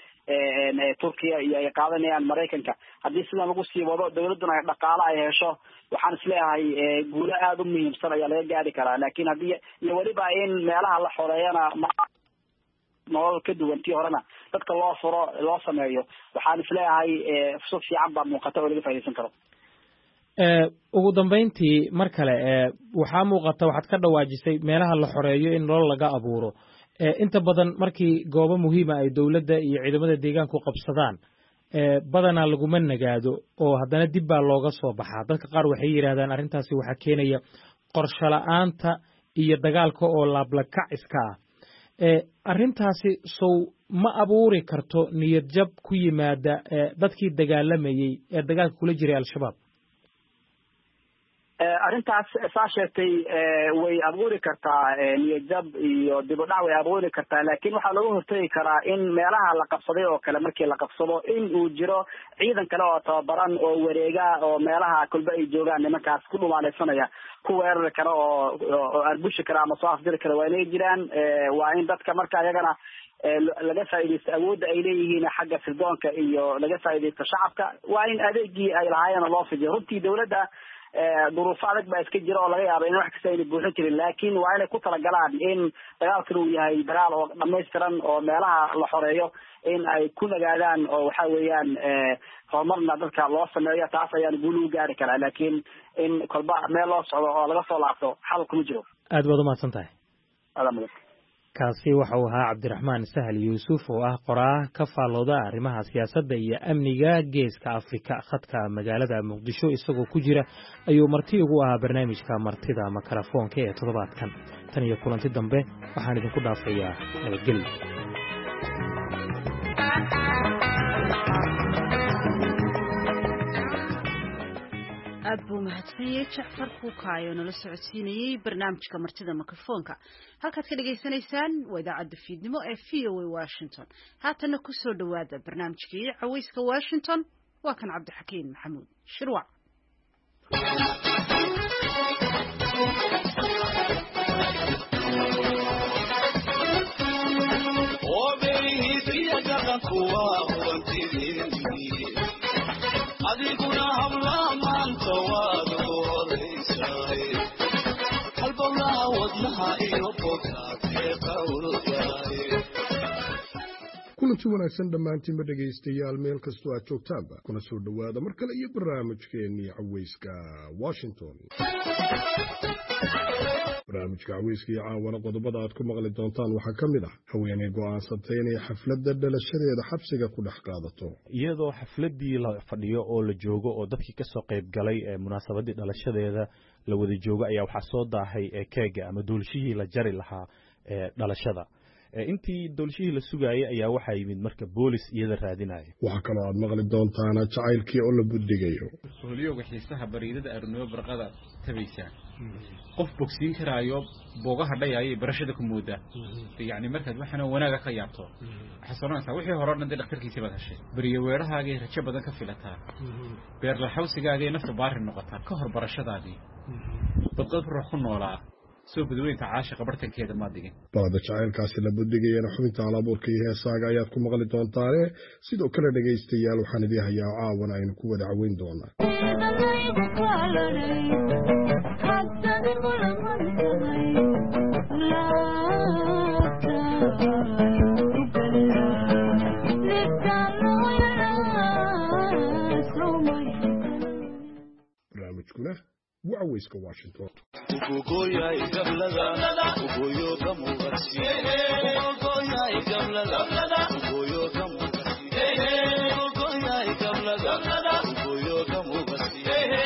ee Turkiya iyo ay qaadanayaan Mareykanka hadii sidan lagu sii wado dawladuna ay dhaqaale ay hesho waxaan isleeyahay guulo aad u muhiimsan ayaa laga gaari karaa laakiin hadii iyo waliba in meelaha la xoreeyana nolol ka duwan tii horena dadka loo furo loo sameeyo waxaan isleeyahay fursad fiican baa muuqata oo laga faa'iideysan karo ee ugu dambeyntii mar kale ee waxa muuqata waxaad ka dhawaajisay meelaha la xoreeyo in nolol laga abuuro ee inta badan markii goobo muhiim ah ay dawladda iyo ciidamada deegaanku qabsadaan ee badana lagu managaado oo haddana dib baa looga soo baxaa dadka qaar waxay yiraahdaan arrintaasi waxa keenaya qorshe la'aanta iyo dagaalka oo laablakac iska ah ee arrintaasi soo ma abuuri karto niyad jab ku yimaada dadkii dagaalamayay ee dagaalka kula jiray al-shabaab arrintaas saa sheegtay way abuuri kartaa niyadjab iyo dib u dhac way abuuri kartaa laakiin waxaa lagu hortagi karaa in meelaha la qabsaday oo kale markii la qabsado in uu jiro ciidan kale oo tababaran oo wareega oo meelaha kulba ay joogaan nimankaas ku dhumaalaysanaya ku weerari kara oo oo arbushi kara ama soo afdiri kara waa inay jiraan waa in dadka marka ayagana laga faa'iideysto awoodda ay leeyihiin xagga sirdoonka iyo laga faa'iideysto shacabka waa in adeegii ay lahaayeen loo fidiyo runtii dawladda duruufo adag baa iska jira oo laga yaabo in wax kasta ayna buuxin jirin laakiin waa inay ku talagalaan in dagaalkan uu yahay dagaal oo dhamaystiran oo meelaha la xoreeyo in ay ku nagaadaan oo waxa weeyaan horumarna dadka loo sameeyo taas ayaan guul u gaari karaa laakiin in kolba meel loo socdo oo laga soo laabto xal kuma jiro aad baad u mahadsan tahay aad kaasi waxa uu ahaa Cabdiraxmaan Sahal Yuusuf oo ah qoraa ka faalooda arrimaha siyaasadda iyo amniga geeska Afrika khadka magaalada Muqdisho isagoo ku jira ayuu marti ugu ahaa barnaamijka martida makarafoonka ee toddobaadkan tan iyo kulanti dambe waxaan idinku dhaafayaa nabadgelyo aad buu mahadsanyahay Jacfar Kuukaayo nala socodsiinayay barnaamijka martida mikrofoonka halkaad ka dhageysanaysaan waa idaacadda fiidnimo ee V O A Washington haatana ku soo dhawaada barnaamijkii cawayska Washington waa kan Cabdixakiin Maxamuud Shirwac adiguna habla maanta waad oodaysaay halbowlaha wadnaha iyo bogtaadee qawlgaay kulanti wanaagsan dhammaantiinba dhegaystayaal meel kastoo aad joogtaanba kuna soo dhowaada mar kale iyo barnaamijkeennii cawayska Washington barnaamijka cawayska iyo caawana qodobada aad ku maqli doontaan waxaa ka mid ah haweeney go'aansatay inay xafladda dhalashadeeda xabsiga ku dhex qaadato iyadoo xafladdii la fadhiyo oo la joogo oo dadkii ka soo qayb galay ee munaasabaddii dhalashadeeda la wada joogo ayaa waxaa soo daahay ee keega ama duulshihii la jari lahaa ee dhalashada intii doolshihii la sugaayay ayaa waxaa yimid marka boolis iyada raadinaya waxaa kaloo aad maqli doontaan jacaylkii oo la buddigayo sooliyowga xiisaha bariidada arnimo barqada tabaysaa qof bogsiin karaayo boogaha dhayayay barashada ku moodaa yacni markaad waxana wanaaga ka yaabto waxaa soconaysaa wixii hore dhan dee dhakhtarkiisii baad heshay beriyo weerahaagay rajo badan ka filataa beerlaxawsigaagay nafta baari noqotaa ka hor barashadaadii badqad ruux ku noolaa soo badweynta caashiqa bartankeeda ma digin baada jacaylkaasi la buddigayana xubinta halabuurka iyo heesaaga ayaad ku maqli doontaane sidoo kale dhegaystayaal waxaan idii hayaa caawan aynu ku wada caweyn doonaa barnaamijkuna waa cawayska Washington ugogoya igablada ugoyo kamugasi ugogoya igablada ugoyo kamugasi ugogoya igablada ugoyo kamugasi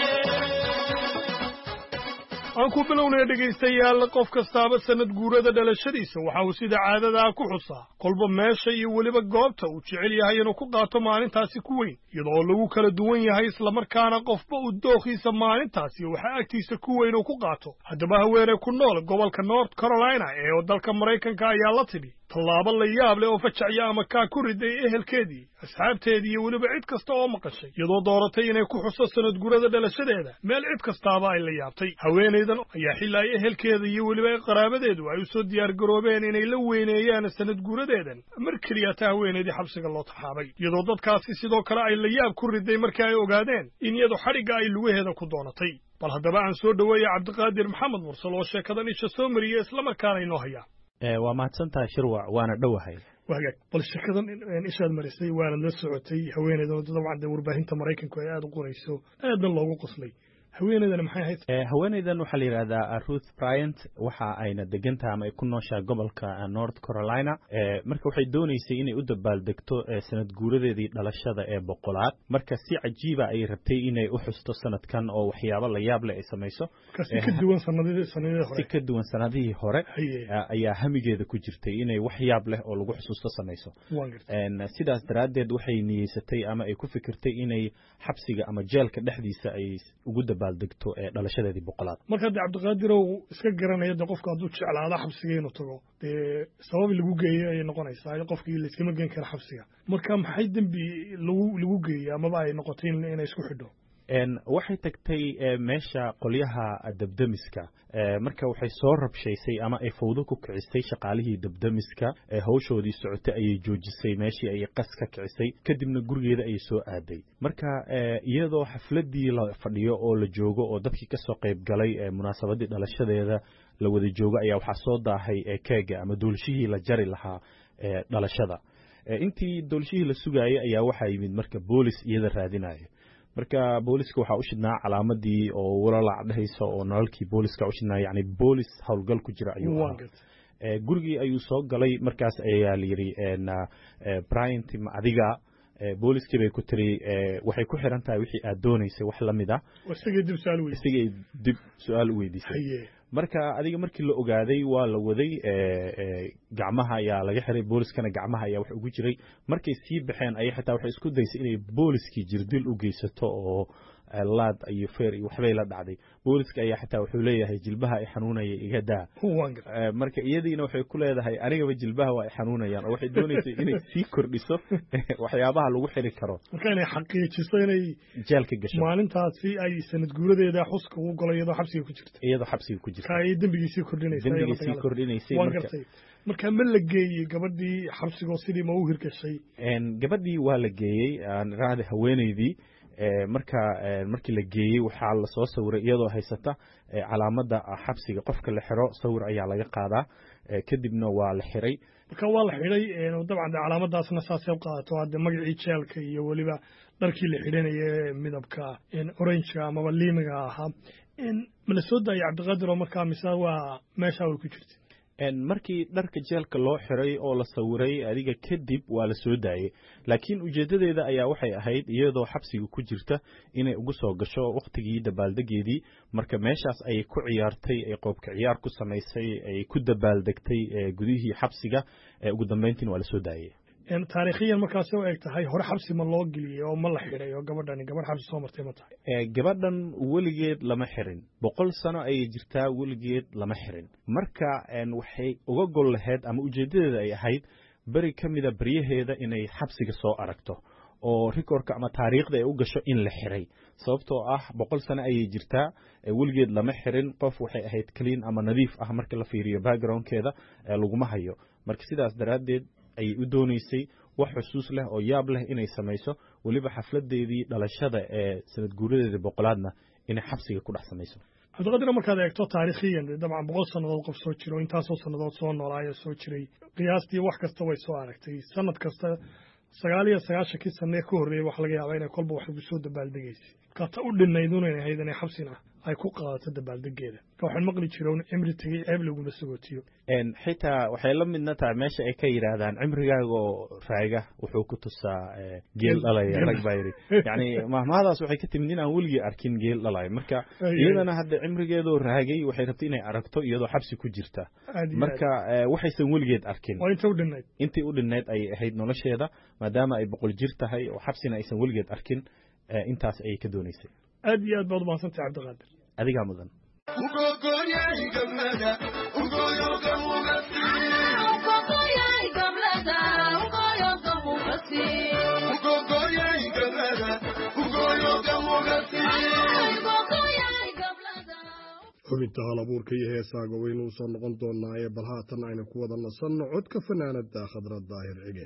aan ku bilownay dhegaystayaal qof kastaaba sanad guurada dhalashadiisa waxa uu sida caadada ku xusaa qolba meesha iyo waliba goobta uu jecel yahay inuu ku qaato maalintaasi ku weyn iyadoo lagu kala duwan yahay isla markaana qofba uu dooqiisa maalintaasi waxa agtiisa ku weyn uu ku qaato haddaba haweeney ku nool gobolka North Carolina ee dalka Mareykanka ayaa la tibi tallaabo la yaab leh oo fajacya ama ka ku riday ehelkeedii asxaabteedii iyo waliba cid kasta oo maqashay iyadoo dooratay inay ku xuso sanad guurada dhalashadeeda meel cid kastaaba ay la yaabtay haweeneydan ayaa xilay ehelkeeda iyo waliba qaraabadeedu ay u soo diyaar garoobeen inay la weyneeyaan sanad guuradeedan mar kaliya ta haweeneydii xabsiga loo taxaabay iyadoo dadkaasi sidoo kale ay la yaab ku riday markii ay ogaadeen in iyadu xariga ay lugaheeda ku doonatay bal haddaba aan soo dhaweeyay Cabdiqaadir Maxamed Mursal oo sheekadan isha soo mariyay isla markaana inoo haya ee waa mahadsantahay Shirwac waana dhowahay wagaag bal sheekadan in ishaad marisay waana la socotay haweeneydan dabcan warbaahinta Mareykanka ay aad u qorayso aad loogu qoslay haweeneydan maxay ahayd ee haweeneydan waxa la yiraahdaa Ruth Bryant waxa ayna degantahay ama ay ku nooshaa gobolka North Carolina ee marka waxay doonaysay inay u dabaaldegto sanad guuradeedii dhalashada ee boqolaad marka si cajiiba ay rabtay inay u xusto sanadkan oo waxyaabo la yaab leh ay sameeyso kasi ka duwan sanadihii sanadihii hore si ka duwan sanadihii hore ayaa hamigeeda ku jirtay inay wax yaab leh oo lagu xusuusto sameeyso een sidaas daraadeed waxay niyeysatay ama ay ku fikirtay inay xabsiga ama jeelka dhexdiisa ay ugu degto ee dhalashadeedii boqolaad marka Cabdiqaadir oo iska garanaya qofka haduu jeclaado xabsiga inuu tago ee sabab lagu geeyo ay noqonaysaa qofkii la iska magan kara xabsiga marka maxay dambi lagu lagu geeyo ama ay noqotay inay isku xidho een waxay tagtay meesha qolyaha dabdamiska marka waxay soo rabshaysay ama ay fowdo ku kicisay shaqaalihii dabdamiska ee hawshoodii socotay ayay joojisay meeshii ay qas ka kicisay kadibna gurigeeda ay soo aaday marka iyadoo xafladii la fadhiyo oo la joogo oo dadkii ka soo qayb galay munaasabaddii dhalashadeeda la wada joogo ayaa waxaa soo daahay keega ama duulshihii la jari lahaa ee dhalashada intii duulshihii la sugaayay ayaa waxaa yimid marka boolis iyada raadinaya marka booliska waxa u shidnaa calaamadii oo walaac dhahayso oo nalalkii booliska u shidnaa yani boolis howlgal ku jira ayuu ahaa gurigii ayuu soo galay markaas ayaa la yiri Bryant ma adiga booliskii bay ku tiri waxay ku xiran tahay wixii aad doonaysay wax la mid ah isagii dib su'aal weydiisay isagii dib su'aal weydiisay marka adiga markii la ogaaday waa la waday gacmaha ayaa laga xiray booliskana gacmaha ayaa wax ugu jiray markay sii baxeen ay xitaa waxay isku daysay inay booliskii jirdil u geysato oo laad iyo feer iyo waxbay la dhacday booliska ayaa xataa wuxuu leeyahay jilbaha ay xanuunaya iga daa marka iyadiina waxay ku leedahay anigaba jilbaha waa ay xanuunayaan oo waxay doonaysay inay sii kordhiso waxyaabaha lagu xiri karo marka inay xaqiijiso inay jeelka gasho maalintaasi ay sanad guuradeeda xuska ugu golay iyadoo xabsiga ku jirta iyadoo xabsiga ku jirta ay dembigiisii kordhinaysay dembigiisii kordhinaysay marka marka ma la geeyey gabadhii xabsiga sidii ma u hirgashay gabadhii waa la geeyey aan raadi haweeneydii marka markii la geeyey waxaa la soo sawiray iyadoo haysata calaamada xabsiga qofka la xiro sawir ayaa laga qaadaa kadibna waa la xiray marka waa la xidhay dabcan calaamadaasna saasay u qaadato hadde magacii jeelka iyo weliba dharkii la xidhanaya midabka orangeka amaba liimiga ahaa mala soo daayay cabdiqaadir oo markaa mise waa meeshaa way ku jirta markii dharka jeelka loo xiray oo la sawiray adiga kadib waa la soo daayey laakiin ujeedadeeda ayaa waxay ahayd iyadoo xabsiga ku jirta inay ugu soo gasho wakhtigii dabaaldegeedii marka meeshaas ayay ku ciyaartay ay qoobka ciyaar ku samaysay ay ku dabaaldegtay gudihii xabsiga ugu dambeyntiina waa la soo daayey taariikhiyan markaas u eg tahay hore xabsi ma loo geliyey oo ma la xidhay oo gabadhani gabadh xabsi soo martay ma tahay gabadhan weligeed lama xirin boqol sano ayay jirtaa weligeed lama xirin marka waxay uga gol lahayd ama ujeedadeeda ay ahayd beri ka mida beryaheeda inay xabsiga soo aragto oo rikoorka ama taariikhda ay u gasho in la xiray sababtoo ah boqol sano ayay jirtaa weligeed lama xirin qof waxay ahayd clean ama nadiif ah marka la fiiriyo backgroundkeeda laguma hayo marka sidaas daraaddeed ayay u doonaysay wax xusuus leh oo yaab leh inay samayso weliba xafladeedii dhalashada ee sanad guuradeedii boqolaadna inay xabsiga ku dhex samayso cabdiqaadir markaad eegto taariikhiyan dabcan boqol sannadood qof soo jiro intaasoo sannadood soo noolaayo soo jiray qiyaastii wax kasta way soo aragtay sanad kasta sagaal iyo sagaashankii sanee ka horreeyay waxa laga yaabaa inay kolba wax ugu soo dabaaldegaysay markaa ta u dhinayd unayn ahayd inay xabsina ay ku qaadato dabaaldegeeda marka waxaan maqli jiro in cimri tegey ceeb laguma sagootiyo xitaa waxay la midna tahay meesha ay ka yidhaahdaan cimrigaaga oo raaga wuxuu ku tusaa geel dhalaya rag baa yidhi yacni mahmahadaas waxay ka timid in aan weligii arkin geel dhalayo marka iyadana hadda cimrigeedoo raagay waxay rabtay inay aragto iyadoo xabsi ku jirta marka waxaysan weligeed arkin waa inta u dhinayd intii u dhinayd ayay ahayd nolosheeda maadaama ay boqol jir tahay oo xabsina aysan weligeed arkin intaas ayay ka doonaysay aad iyo aad baad umahadsantay cabdiqaadir adigaa mudan xubinta hal abuurka iyo heesaaga waynu u soo noqon doonaa ee bal haatan aynu ku wada nasanno codka fanaanada khadra daahir cige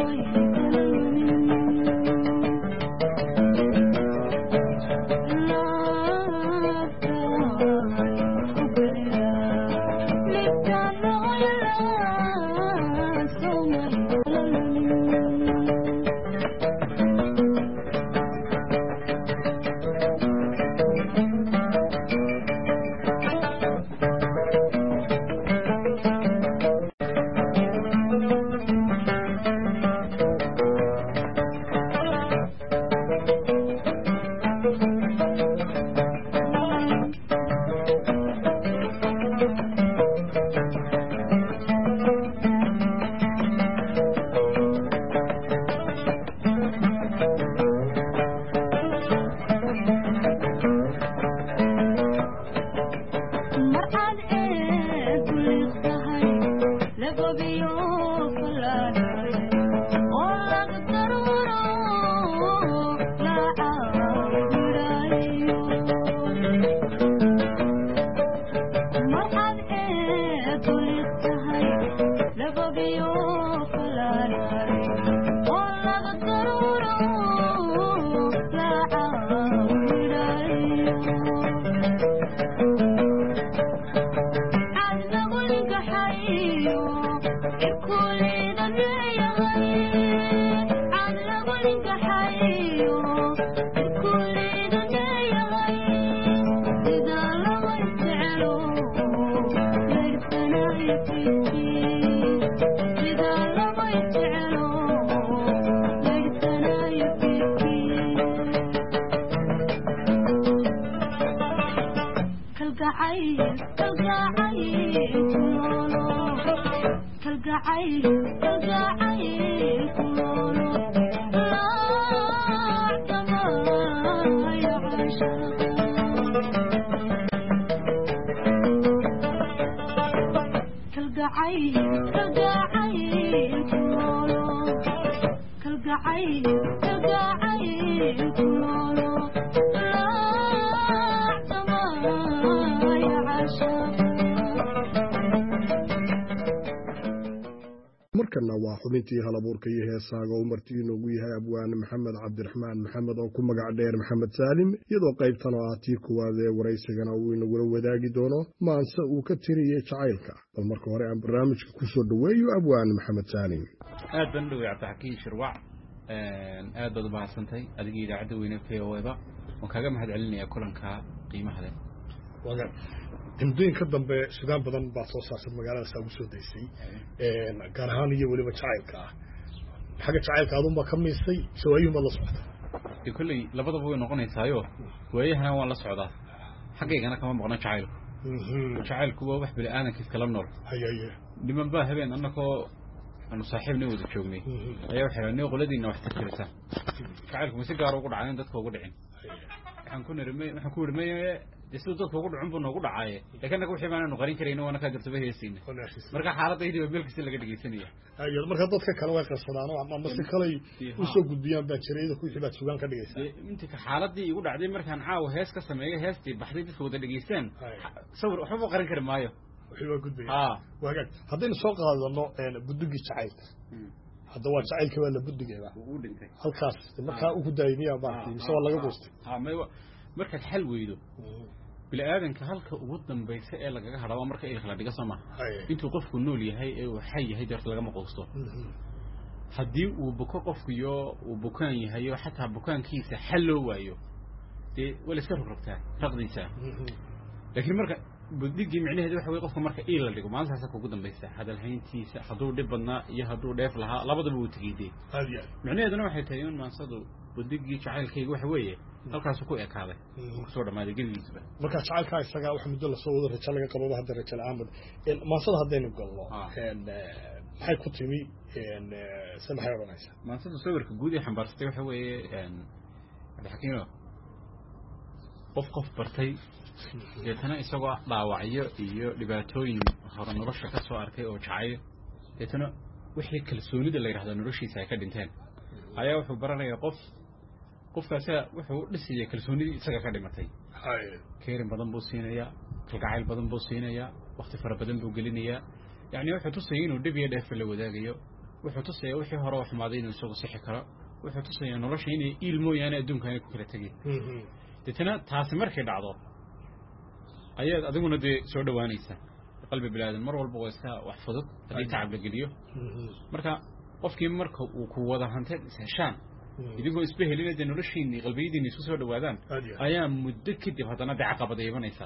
No markana waa xubintii halabuurka iyo heesaaga uu marti inoogu yahay abwaane maxamed cabdiraxmaan maxamed oo ku magac dheer maxamed saalim iyadoo qaybtan oo ah tii kuwaad ee waraysigana uu inagula wadaagi doono maanse uu ka tiriyey jacaylka bal marka hore aan barnaamijka ku soo dhoweeyo abwaane maxamed saalim aad baan dhowey cabdixakiin shirwac aad baad u bahadsantay adiga idaacadda weyne v o eba waan kaaga mahad celinayaa kulanka qiimaha leh himdooyinka dambe sugaan badan baad soo saartay magaaladaas ugu soo daysay gaar ahaan iyo weliba jacaylka ah xagga jacaylka adunbaa ka miisay sawaayin baad la socdaa dee kolley labadaba way noqonaysaayo waayahana waan la socdaa xaggaygana kama maqno jacaylku jacaylku waa wax bini aadankiis kala nool niman baa habeen annakoo aanu saaxiibna wada joognay ayaa waxay nin qoladiina wax tirtirisa jacaylku ma si gaar ugu dhacay in dadka ugu dhicin waxaan ku nirmay waxaan ku nirmay sidoo dadka ugu dhacun buu noogu dhacay laakiin anaga wixii baan qarin karayna wana ka dirtaba heesina marka xaaladda idii meelkiisa laga dhageysanaya ayad marka dadka kale way qarsadaan ama si kale u soo gudbiyaan baa jiray ku wixii baad sugan ka dhageysan inta ka xaaladii igu dhacday markaan caaw hees ka sameeyay heestii baxday dadka wada dhageystaan sawir waxba qarin kar maayo wixii waa gudbay ah waagaag haddaynu soo qaadano budugii jacaylka hadda waa jacaylka waa la budigeeba uu dhintay halkaas marka ugu daayimiya baaqi soo laga goostay ha may marka xal weydo bili aadanka halka ugu dambaysa ee lagaga hadhawa marka ay kala dhiga sama intuu qofku nool yahay ee uu xay yahay darta laga maqoosto haddii uu buko qofku iyo uu bukaan yahay oo xataa bukaankiisa xal loo waayo dee wala iska rogrogtaa raqdiisa laakiin marka budigii micnaheedu waxa way qofka marka ii la dhigo maalintaas ugu dambaysa hadal hayntiisa hadduu dhib badnaa iyo hadduu dheef lahaa labadaba uu tagiiday micnaheeduna waxay tahay in maansadu budigii jacaylkayga waxa weeye halkaas ku ekaaday soo dhamaaday geligiisba marka jacaylka isaga wax muddo la soo wada rajo laga qabo hadda rajo la'aan in maansada hadaynu galno een maxay ku timi een samaxay oranaysa maansada sawirka guud ee xambaarsatay waxa weeye een xakiino qof qof bartay deetana isagoo dhaawacyo iyo dhibaatooyin hore nolosha ka soo arkay oo jacayl deetana wixii kalsoonida la yiraahdo noloshiisa ay ka dhinteen ayaa wuxuu baranayaa qof qofkaas wuxuu dhisay kalsoonidii isaga ka dhimatay hay keerin badan buu siinayaa kalgacayl badan buu siinayaa waqti fara badan buu gelinayaa yani wuxuu tusay inuu dhib iyo dheef la wadaagayo wuxuu tusay wixii hore wax maaday inuu isagu sixi karo wuxuu tusay nolosha inay ilmooyaan adduunka ay ku kala tageen deetana taasi markay dhacdo ayaad adiguna dee soo dhawaanaysa qalbi bilaadan mar walba waa iska wax fudud haddii tacab la geliyo marka qofkii marka uu ku wada hantay isheshaan idigoo isbehelina dee noloshiinii qalbiyadiinii isu soo dhawaadaan ayaa muddo kadib haddana dee caqabad imanaysaa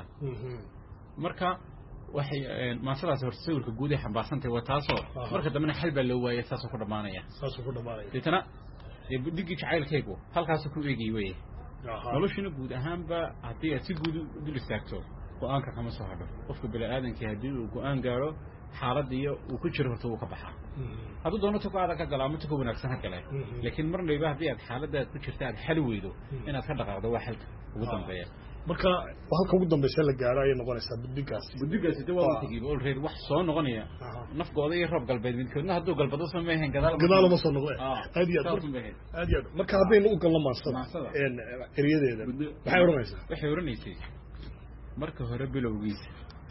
marka waxay maasadaas horta sawirka guud ee xambaarsantahay waa taasoo marka dambena xal baa loo waayay saasoo ku dhammaanaya saasoo ku dhammaanaya deetana dee budigii jacaylkaygu halkaasuu ku eegay weye noloshina guud ahaanba haddii aad si guud u dul istaagto go-aanka kama soo hadho qofka bini aadankii haddii uu go-aan gaaro xaaladii uu ku jiro horta uu ka baxaa hadduu doono tuko adag ka galaa ama tuko wanaagsan ha galee laakiin marnayba haddii aad xaaladaad ku jirta aad xal weydo inaad ka dhaqaaqdo waa xalka ugu dambeeya marka halka ugu dambaysa la gaaro ayay noqonaysaa budigaas budigaas inta waa tagiiba already wax soo noqonaya nafgooda iyo roob galbeed midkoodna hadduu galbado soo meehan gadaal gadaal ma soo noqday aad iyo aad iyo marka haddaynu u galno maansada een eriyadeeda waxay oranaysaa waxay oranaysay marka hore bilowgiisa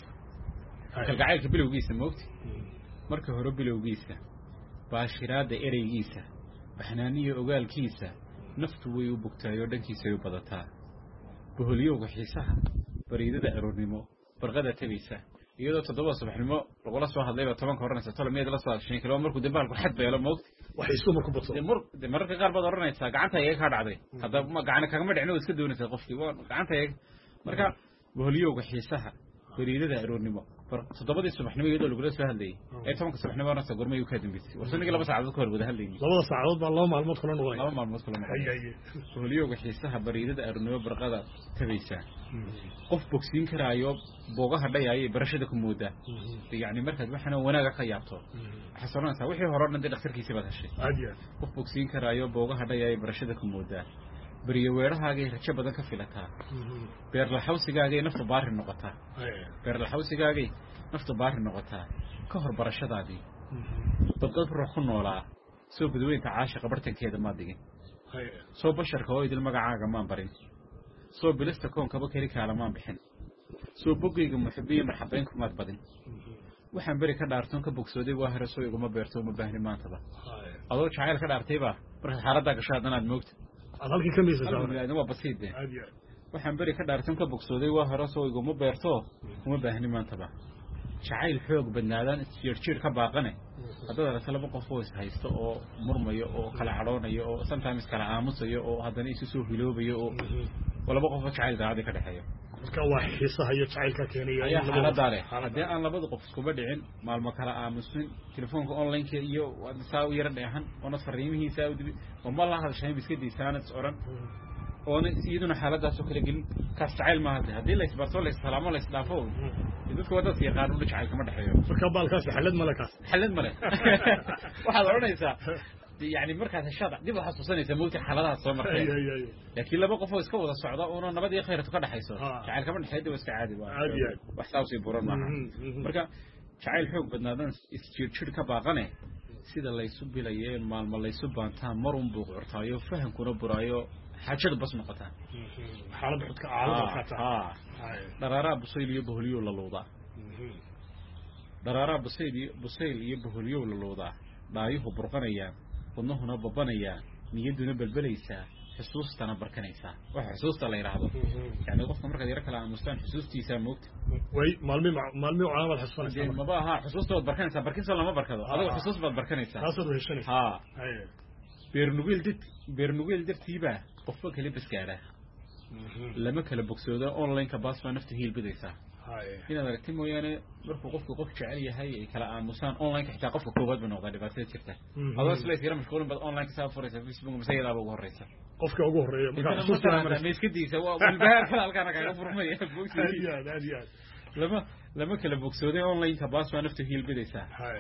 kalgacaylka bilowgiisa moogti marka hore bilowgiisa baashiraada ereygiisa baxnaaniyo ogaalkiisa naftu way u bugtaayoo dhankiisa ay u badataa boholyowga xiisaha bariidada aroornimo barqada tabaysa iyadoo toddoba subaxnimo lagula soo hadlayba tobanka oranaysa tolomeed la soo hadashay kilo markuu dambaalku xad beelo moogti waxay isku marku bato de mararka qaar baad oranaysaa gacanta iyaga ka dhacday hadda gacana kagama dhicin oo iska doonaysaa qofkii waa gacanta iyaga marka boholyowga xiisaha bariidada aroornimo toddobadii subaxnimo iyadoo lagula soo hadlayay ee tobanka subaxnimo oranaysa gormay u ka dambeysay warsanigii laba saacadood ka hor wada hadlayay labada saacadood baa laba maalmood kala noqonay laba maalmood kala noqonay boholyowga xiisaha bariidada aroornimo barqada tabaysa qof bogsiin karaayo boogaha dhayay barashada ku mooda yani markaad waxana wanaaga ka yaabto waxa soonaysa wixii hore dhan dhakhtarkiisa baad heshay adiya qof bogsiin karaayo boogaha dhayay barashada ku mooda bariyo weerahaaga rajo badan ka filataa beer la xawsigaaga nafta baari noqotaa beer la xawsigaaga nafta baari noqotaa ka hor barashadaadii dadad ruux ku noolaa soo gudweynta caashiqa bartankeeda ma digin soo basharka oo idil magacaaga ma barin soo bilista koonkaba kali kaala ma bixin soo bogayga muxibbiye marxabeyn kuma badin waxaan bari ka dhaartoon ka bogsooday waa hore soo iguma beerto uma baahni maantaba adoo jacayl ka dhaartay ba marka xaaladda gashaadanaad moogta adalkii ka miisay waa basiide waxaan bari ka dhaartoon ka bogsooday waa hore soo iguma beerto uma baahni maantaba jacayl xoog badnaadaan isjiirjiir ka baaqane haddana la talaba qof oo is haysto oo murmayo oo kala cadhoonayo oo sometimes kala aamusayo oo haddana isu soo hiloobayo oo walaba qof jacayl daacad ka dhaxeeyo marka waa xiisaha iyo jacaylka keenaya ayaa xaalada leh haddii aan labada qof iskuba dhicin maalmo kala aamusin telefoonka online-ka iyo saa u yara dheehan oo fariimihiisa u dibi oo ma la hadashay biskadiisaan oran oo iyaduna xaaladaas oo kala gelin ka jacayl ma hadda haddii la isbarto la salaamo la isdaafo dadku wada si qaar u jacayl kama dhaxeeyo marka baalkaas xalad malakaas xalad male waxaad oranaysaa يعني مركز الشاطئ دي بحث وصلني سموتي حالات صار مركز لكن لما قفوا يسكوا الصعداء وأنا نبدي خير تقدر حيسون شعيل كمان حيدي بس عادي عادي وحساوسي برون معه مركز شعيل حوق بدنا دان يستشير شركة باغنة سيدا الله يسوب ليه مال ما الله يسوب عن تام مرون بقرطايو فهم كنا برايو حاجة بس نقطة حالة بحث كعالم كتا آه درارة بصيل يبهليو للوضع درارة بصيل بصيل يبهليو للوضع ضايف برقانيا wadnahuna babanaya niyaduna balbalaysa xusuustana barkanaysa wax xusuusta la yiraahdo yani qofka marka yara kala aamustaan xusuustiisa moogta way maalmi maalmi calaamad xasuusanaysa ma baaha xusuustood barkanaysa barkinsa lama barkado adiga xusuus baad barkanaysa taasoo heshanaysa ha beernugeel dad beernugeel dartiiba qofka kale baskaara lama kala bogsoodo online ka baas nafta hiil bidaysa inaad aragti mooyaane markuu qofku qof jecel yahay ay kala aamusaan online xitaa qofka koobaad ba noqda dhibaatada jirta adoo isla isira mashquulin bad online ka saa furaysa facebook masayada ugu horeysa qofka ugu horeeya marka xusuusta ma iskadiisa waa walbaar kala halkaan ka furmay lama lama kala bogsooday online ka baas nafta hiil bidaysa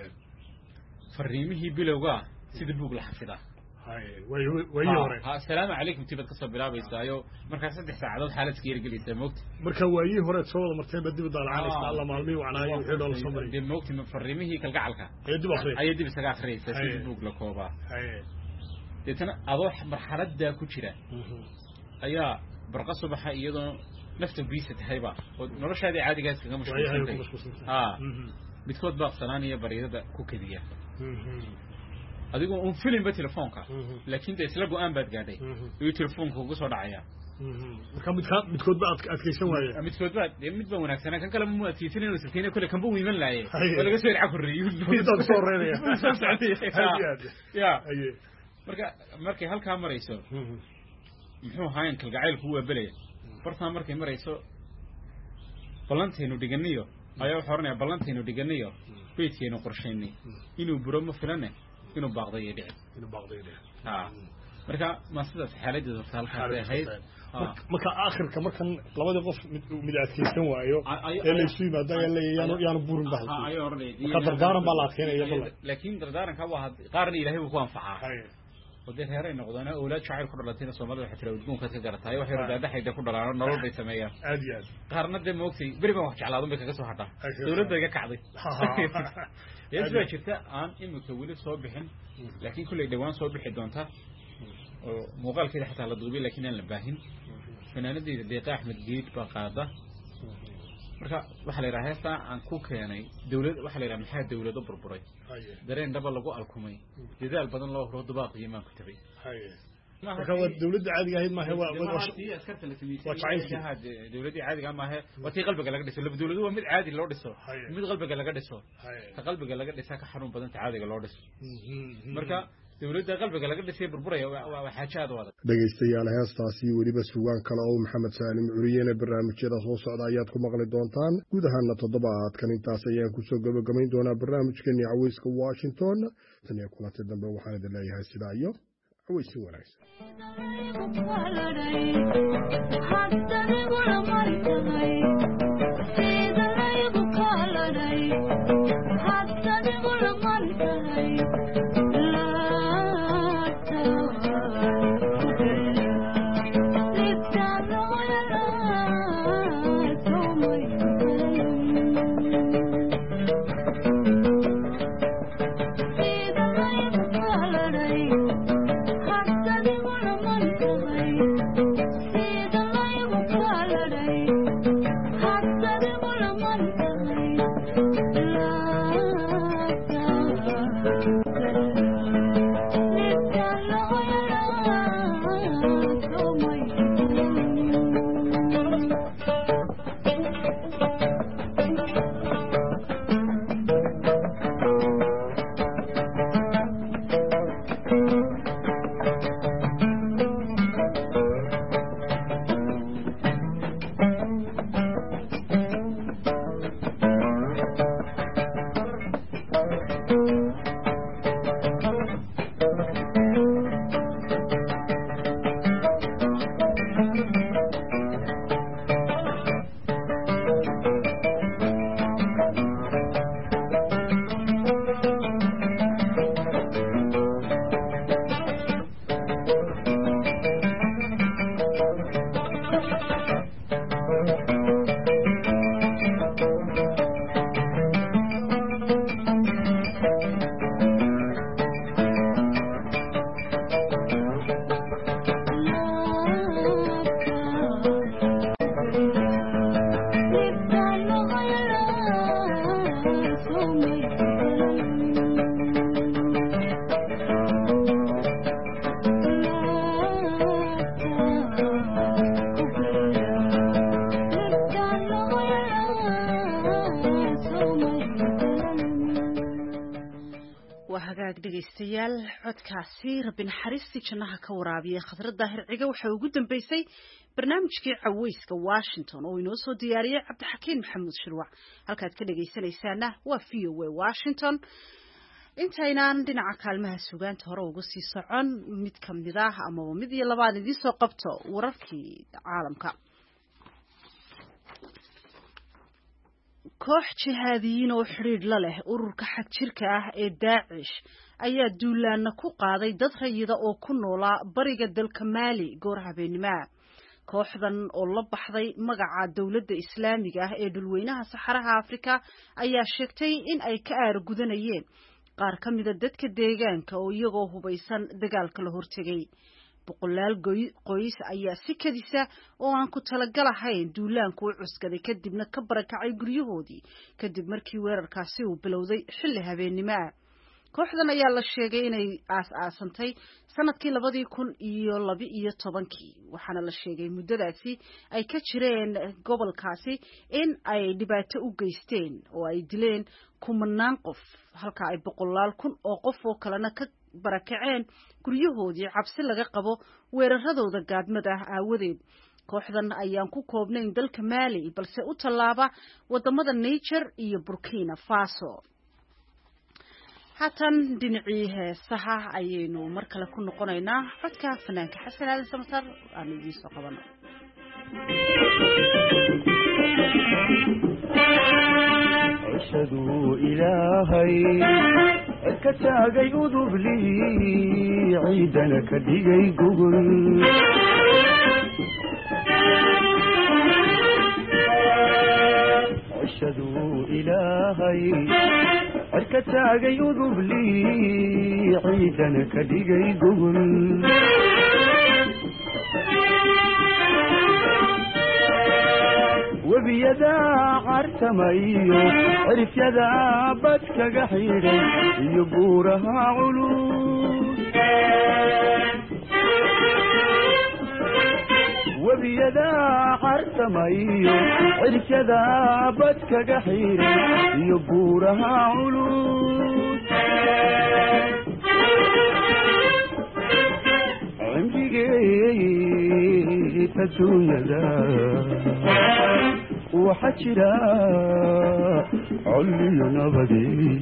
fariimihii bilowga sida buug la xafidaa way way hore ha salaam alaykum tibad ka soo bilaabaysaayo marka saddex saacadood xaalad iska yargelaysa moogta marka waayii hore soo wada martay badib daalcaanaysa alla maalmii wacnaayo wixii dhool soo maray dib moogta fariimihii kalgacalka ay dib akhri ay dib isaga akhriyaysa si buug la kooba deetana adoo marxaladda ku jira ayaa barqa subaxa iyadoo nafta biisa tahayba oo noloshaadii caadiga ah iskaga mashquulsan ha midkood baaqsanaaniya bariidada ku kadiya adigoo un film ba telefoonka laakiin isla go'aan baad gaadhay iyo telefoonka ugu soo dhacaya marka midka midkood ba adkaysan waaye midkood ba mid ba wanaagsan kan kale ma adkaysan inuu sakiina kale kan buu wiiman laayay wala ga soo ilaa korriyo midda soo reeraya ya marka markay halka marayso muxuu hayn kalgacaylku waa balay bartaan markay marayso balanteenu dhiganiyo ayaa xoranaya balanteenu dhiganiyo beedkeenu qorsheynay inuu buro ma filanay inuu baaqday dhicin inuu baaqday dhicin ha marka ma sidaas xaaladda halka ay ahayd marka aakhirka markan labada qof mid adkaysan waayo ee la isu yimaadaan yaanu yaanu buurin bahay ayo ornay ka dardaaran baa la adkeynaya bal laakiin dardaaranka waa qaarna ilaahay uu ku anfacaa ودي هيري نقدنا أولاد شعير كل رتين الصومال وحتى لو تكون كذا كرت هاي واحد رجع ده حيدا كل رأنا نرول بيسميه عادي عادي قارنا ده موكسي بري ما وحش على ضم بكذا حتى دولة ده كعدي يسوى شتاء عن إنه تقول صوب بحن لكن كل دوان صوب بحدونتها مقال كده حتى على ضوبي لكن أنا باهن فأنا ندي دقيقة أحمد جيد بقاعدة marka waxa la yiraahdaa aan ku keenay dawlad waxa la yiraahdaa maxay dawladda burburay dareen daba lagu alkumay dadaal badan loo horo dabaaq yimaan ku tabay marka waa dawladda caadiga ahayd ma aha waa waa jacaylka dawladda caadiga ma aha wati qalbiga laga dhiso laba dawladdu waa mid caadi loo dhiso mid qalbiga laga dhiso ka qalbiga laga dhisaa ka xarun badan caadiga loo dhiso marka dawladda qalbiga laga dhisay burburaya waa xaajaad wada dhageystayaal heestaasi weliba suugaan kale oo maxamed saalim curiyene barnaamijyada soo socda ayaad ku maqli doontaan guud ahaana toddobaadkan intaas ayaan kusoo gabagabayn doonaa barnaamijkeeni caweyska washington tan iyo kulanti dambe waxaan idin leeyahay sidaa iyo caweysi wanaagsan dhegaystayaal codkaasi rabbi naxariistii jannaha ka waraabiya khadrad daahir ciga waxa ugu dambeysay barnaamijkii caweyska Washington oo inoo soo diyaariyay Cabdixakiin Maxamuud Shirwac halkaad ka dhagaysanaysaana waa V O A Washington intaynaan dhinaca kaalmaha sugaanta hore uga sii socon mid ka mid ah ama mid iyo labaad idin soo qabto wararkii caalamka koox jihaadiyiin oo xiriir la leh ururka xag jirka ah ee Daesh ayaa duulaana ku qaaday dad rayida oo ku noolaa bariga dalka Mali goor habeenimo kooxdan oo la baxday magaca dawladda Islaamiga ah ee dhulweynaha Saxaraha Afrika ayaa sheegtay in ay ka aargudanayeen qaar ka mid ah dadka deegaanka oo iyagoo hubaysan dagaalka la hortagay boqolaal qoys ayaa si kadisa oo aan ku talagalahayn duulaanku u cuskaday kadibna ka barakacay guryahoodii kadib markii weerarkaasi uu bilowday xilli habeenimo kooxdan ayaa la sheegay inay aas-aasantay sanadkii labadii kun iyo laba iyo tobankii waxaana la sheegay muddadaasi ay ka jireen gobolkaasi in ay dhibaato u geysteen oo ay dileen kumanaan qof halka ay boqolaal kun oo qof oo kalena ka barakaceen guryahoodii cabsi laga qabo weeraradooda gaadmada ah aawadeed kooxdan ayaan ku koobnayn dalka Mali balse u tallaaba wadamada Niger iyo Burkina Faso hatan dhinacii heesaha ayaynu mar kale ku noqonaynaa codka fanaanka Xasan Aadan Samatar aan idin soo qabano عشدوا إلهي الكتاقي أذب لي عيدنا كديقي قبل عشدوا إلهي الكتاقي أذب لي عيدنا كديقي قبل وبيدا عرتميو عرف يدا بدك قحيري يبورها علوم وبيدا عرتميو عرف يدا بدك قحيري يبورها علوم عمري تسوي ذا وحجرا علي نبدي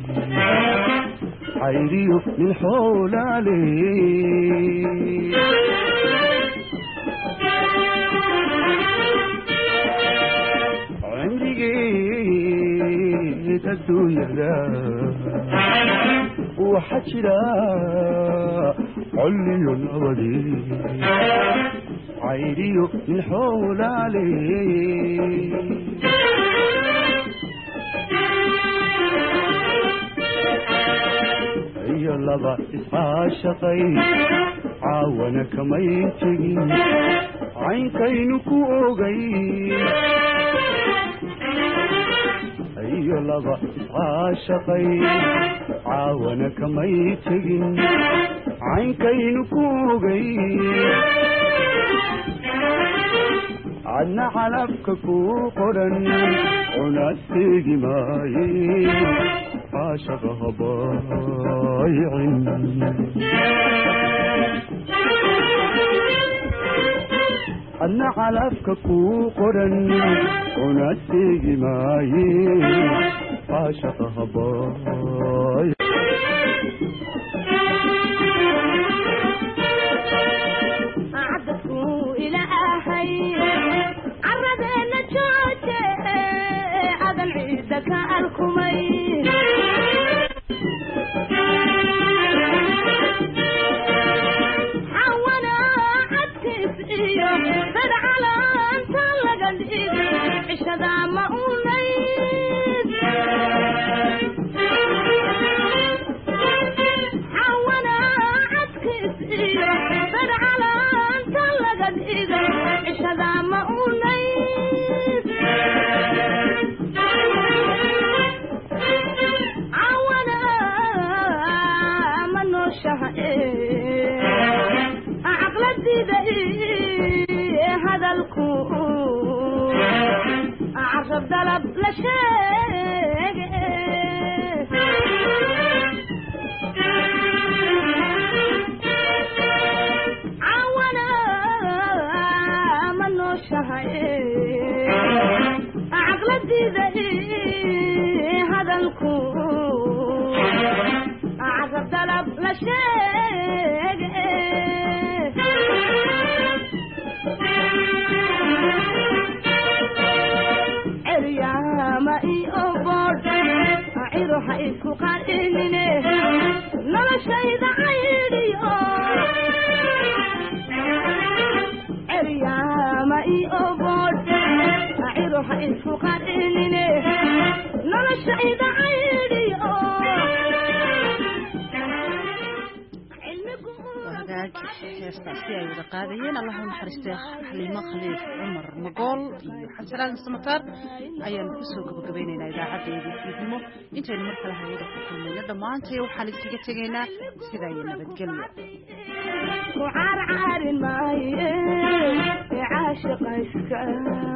عيري من حول علي عندي جيت الدنيا وحجرا علي نبدي عيري من حول علي يا لبا عاشقي عاونك ما ينتهي عين كينك اوغي يا لبا عاشقي عاونك ما ينتهي عين كينك اوغي عنا علفك كوقرن ونسيق ماي عاشق هبايع عنا علفك كوقرن ونسيق ماي عاشق هبايع عدتكو إلى أهي عردنا جوتي عدن عيدك الكمي حوانا عدتف إيو بد على أنت لقد إيدي عشدا ما أوليد حوانا عدتف إيو بد على أنت لقد إيدي عشدا ما أوليد عوانا منو شهئ عقل الديدئ هذا الكون عرف دلب لشيء diiday hadalku carab dalab la sheegay eryaama iyo bood ciruha isku qarinine noloshayda caydiyo eryaama iyo bood ciruha isku qarinine noloshayda caydiyo heestaasi ay wada qaadayeen allah u naxariistay xaliimo khaliif cumar magool iyo xasan aadan samataar ayaanu kusoo gabagabaynaynaa idaacadeedii fiidnimo intaynu mar kale hawada ku kulmayno dhammaantay waxaan iskaga tegaynaa sidaa iyo nabadgelyo ku caarcaarin maaye caashiqa iska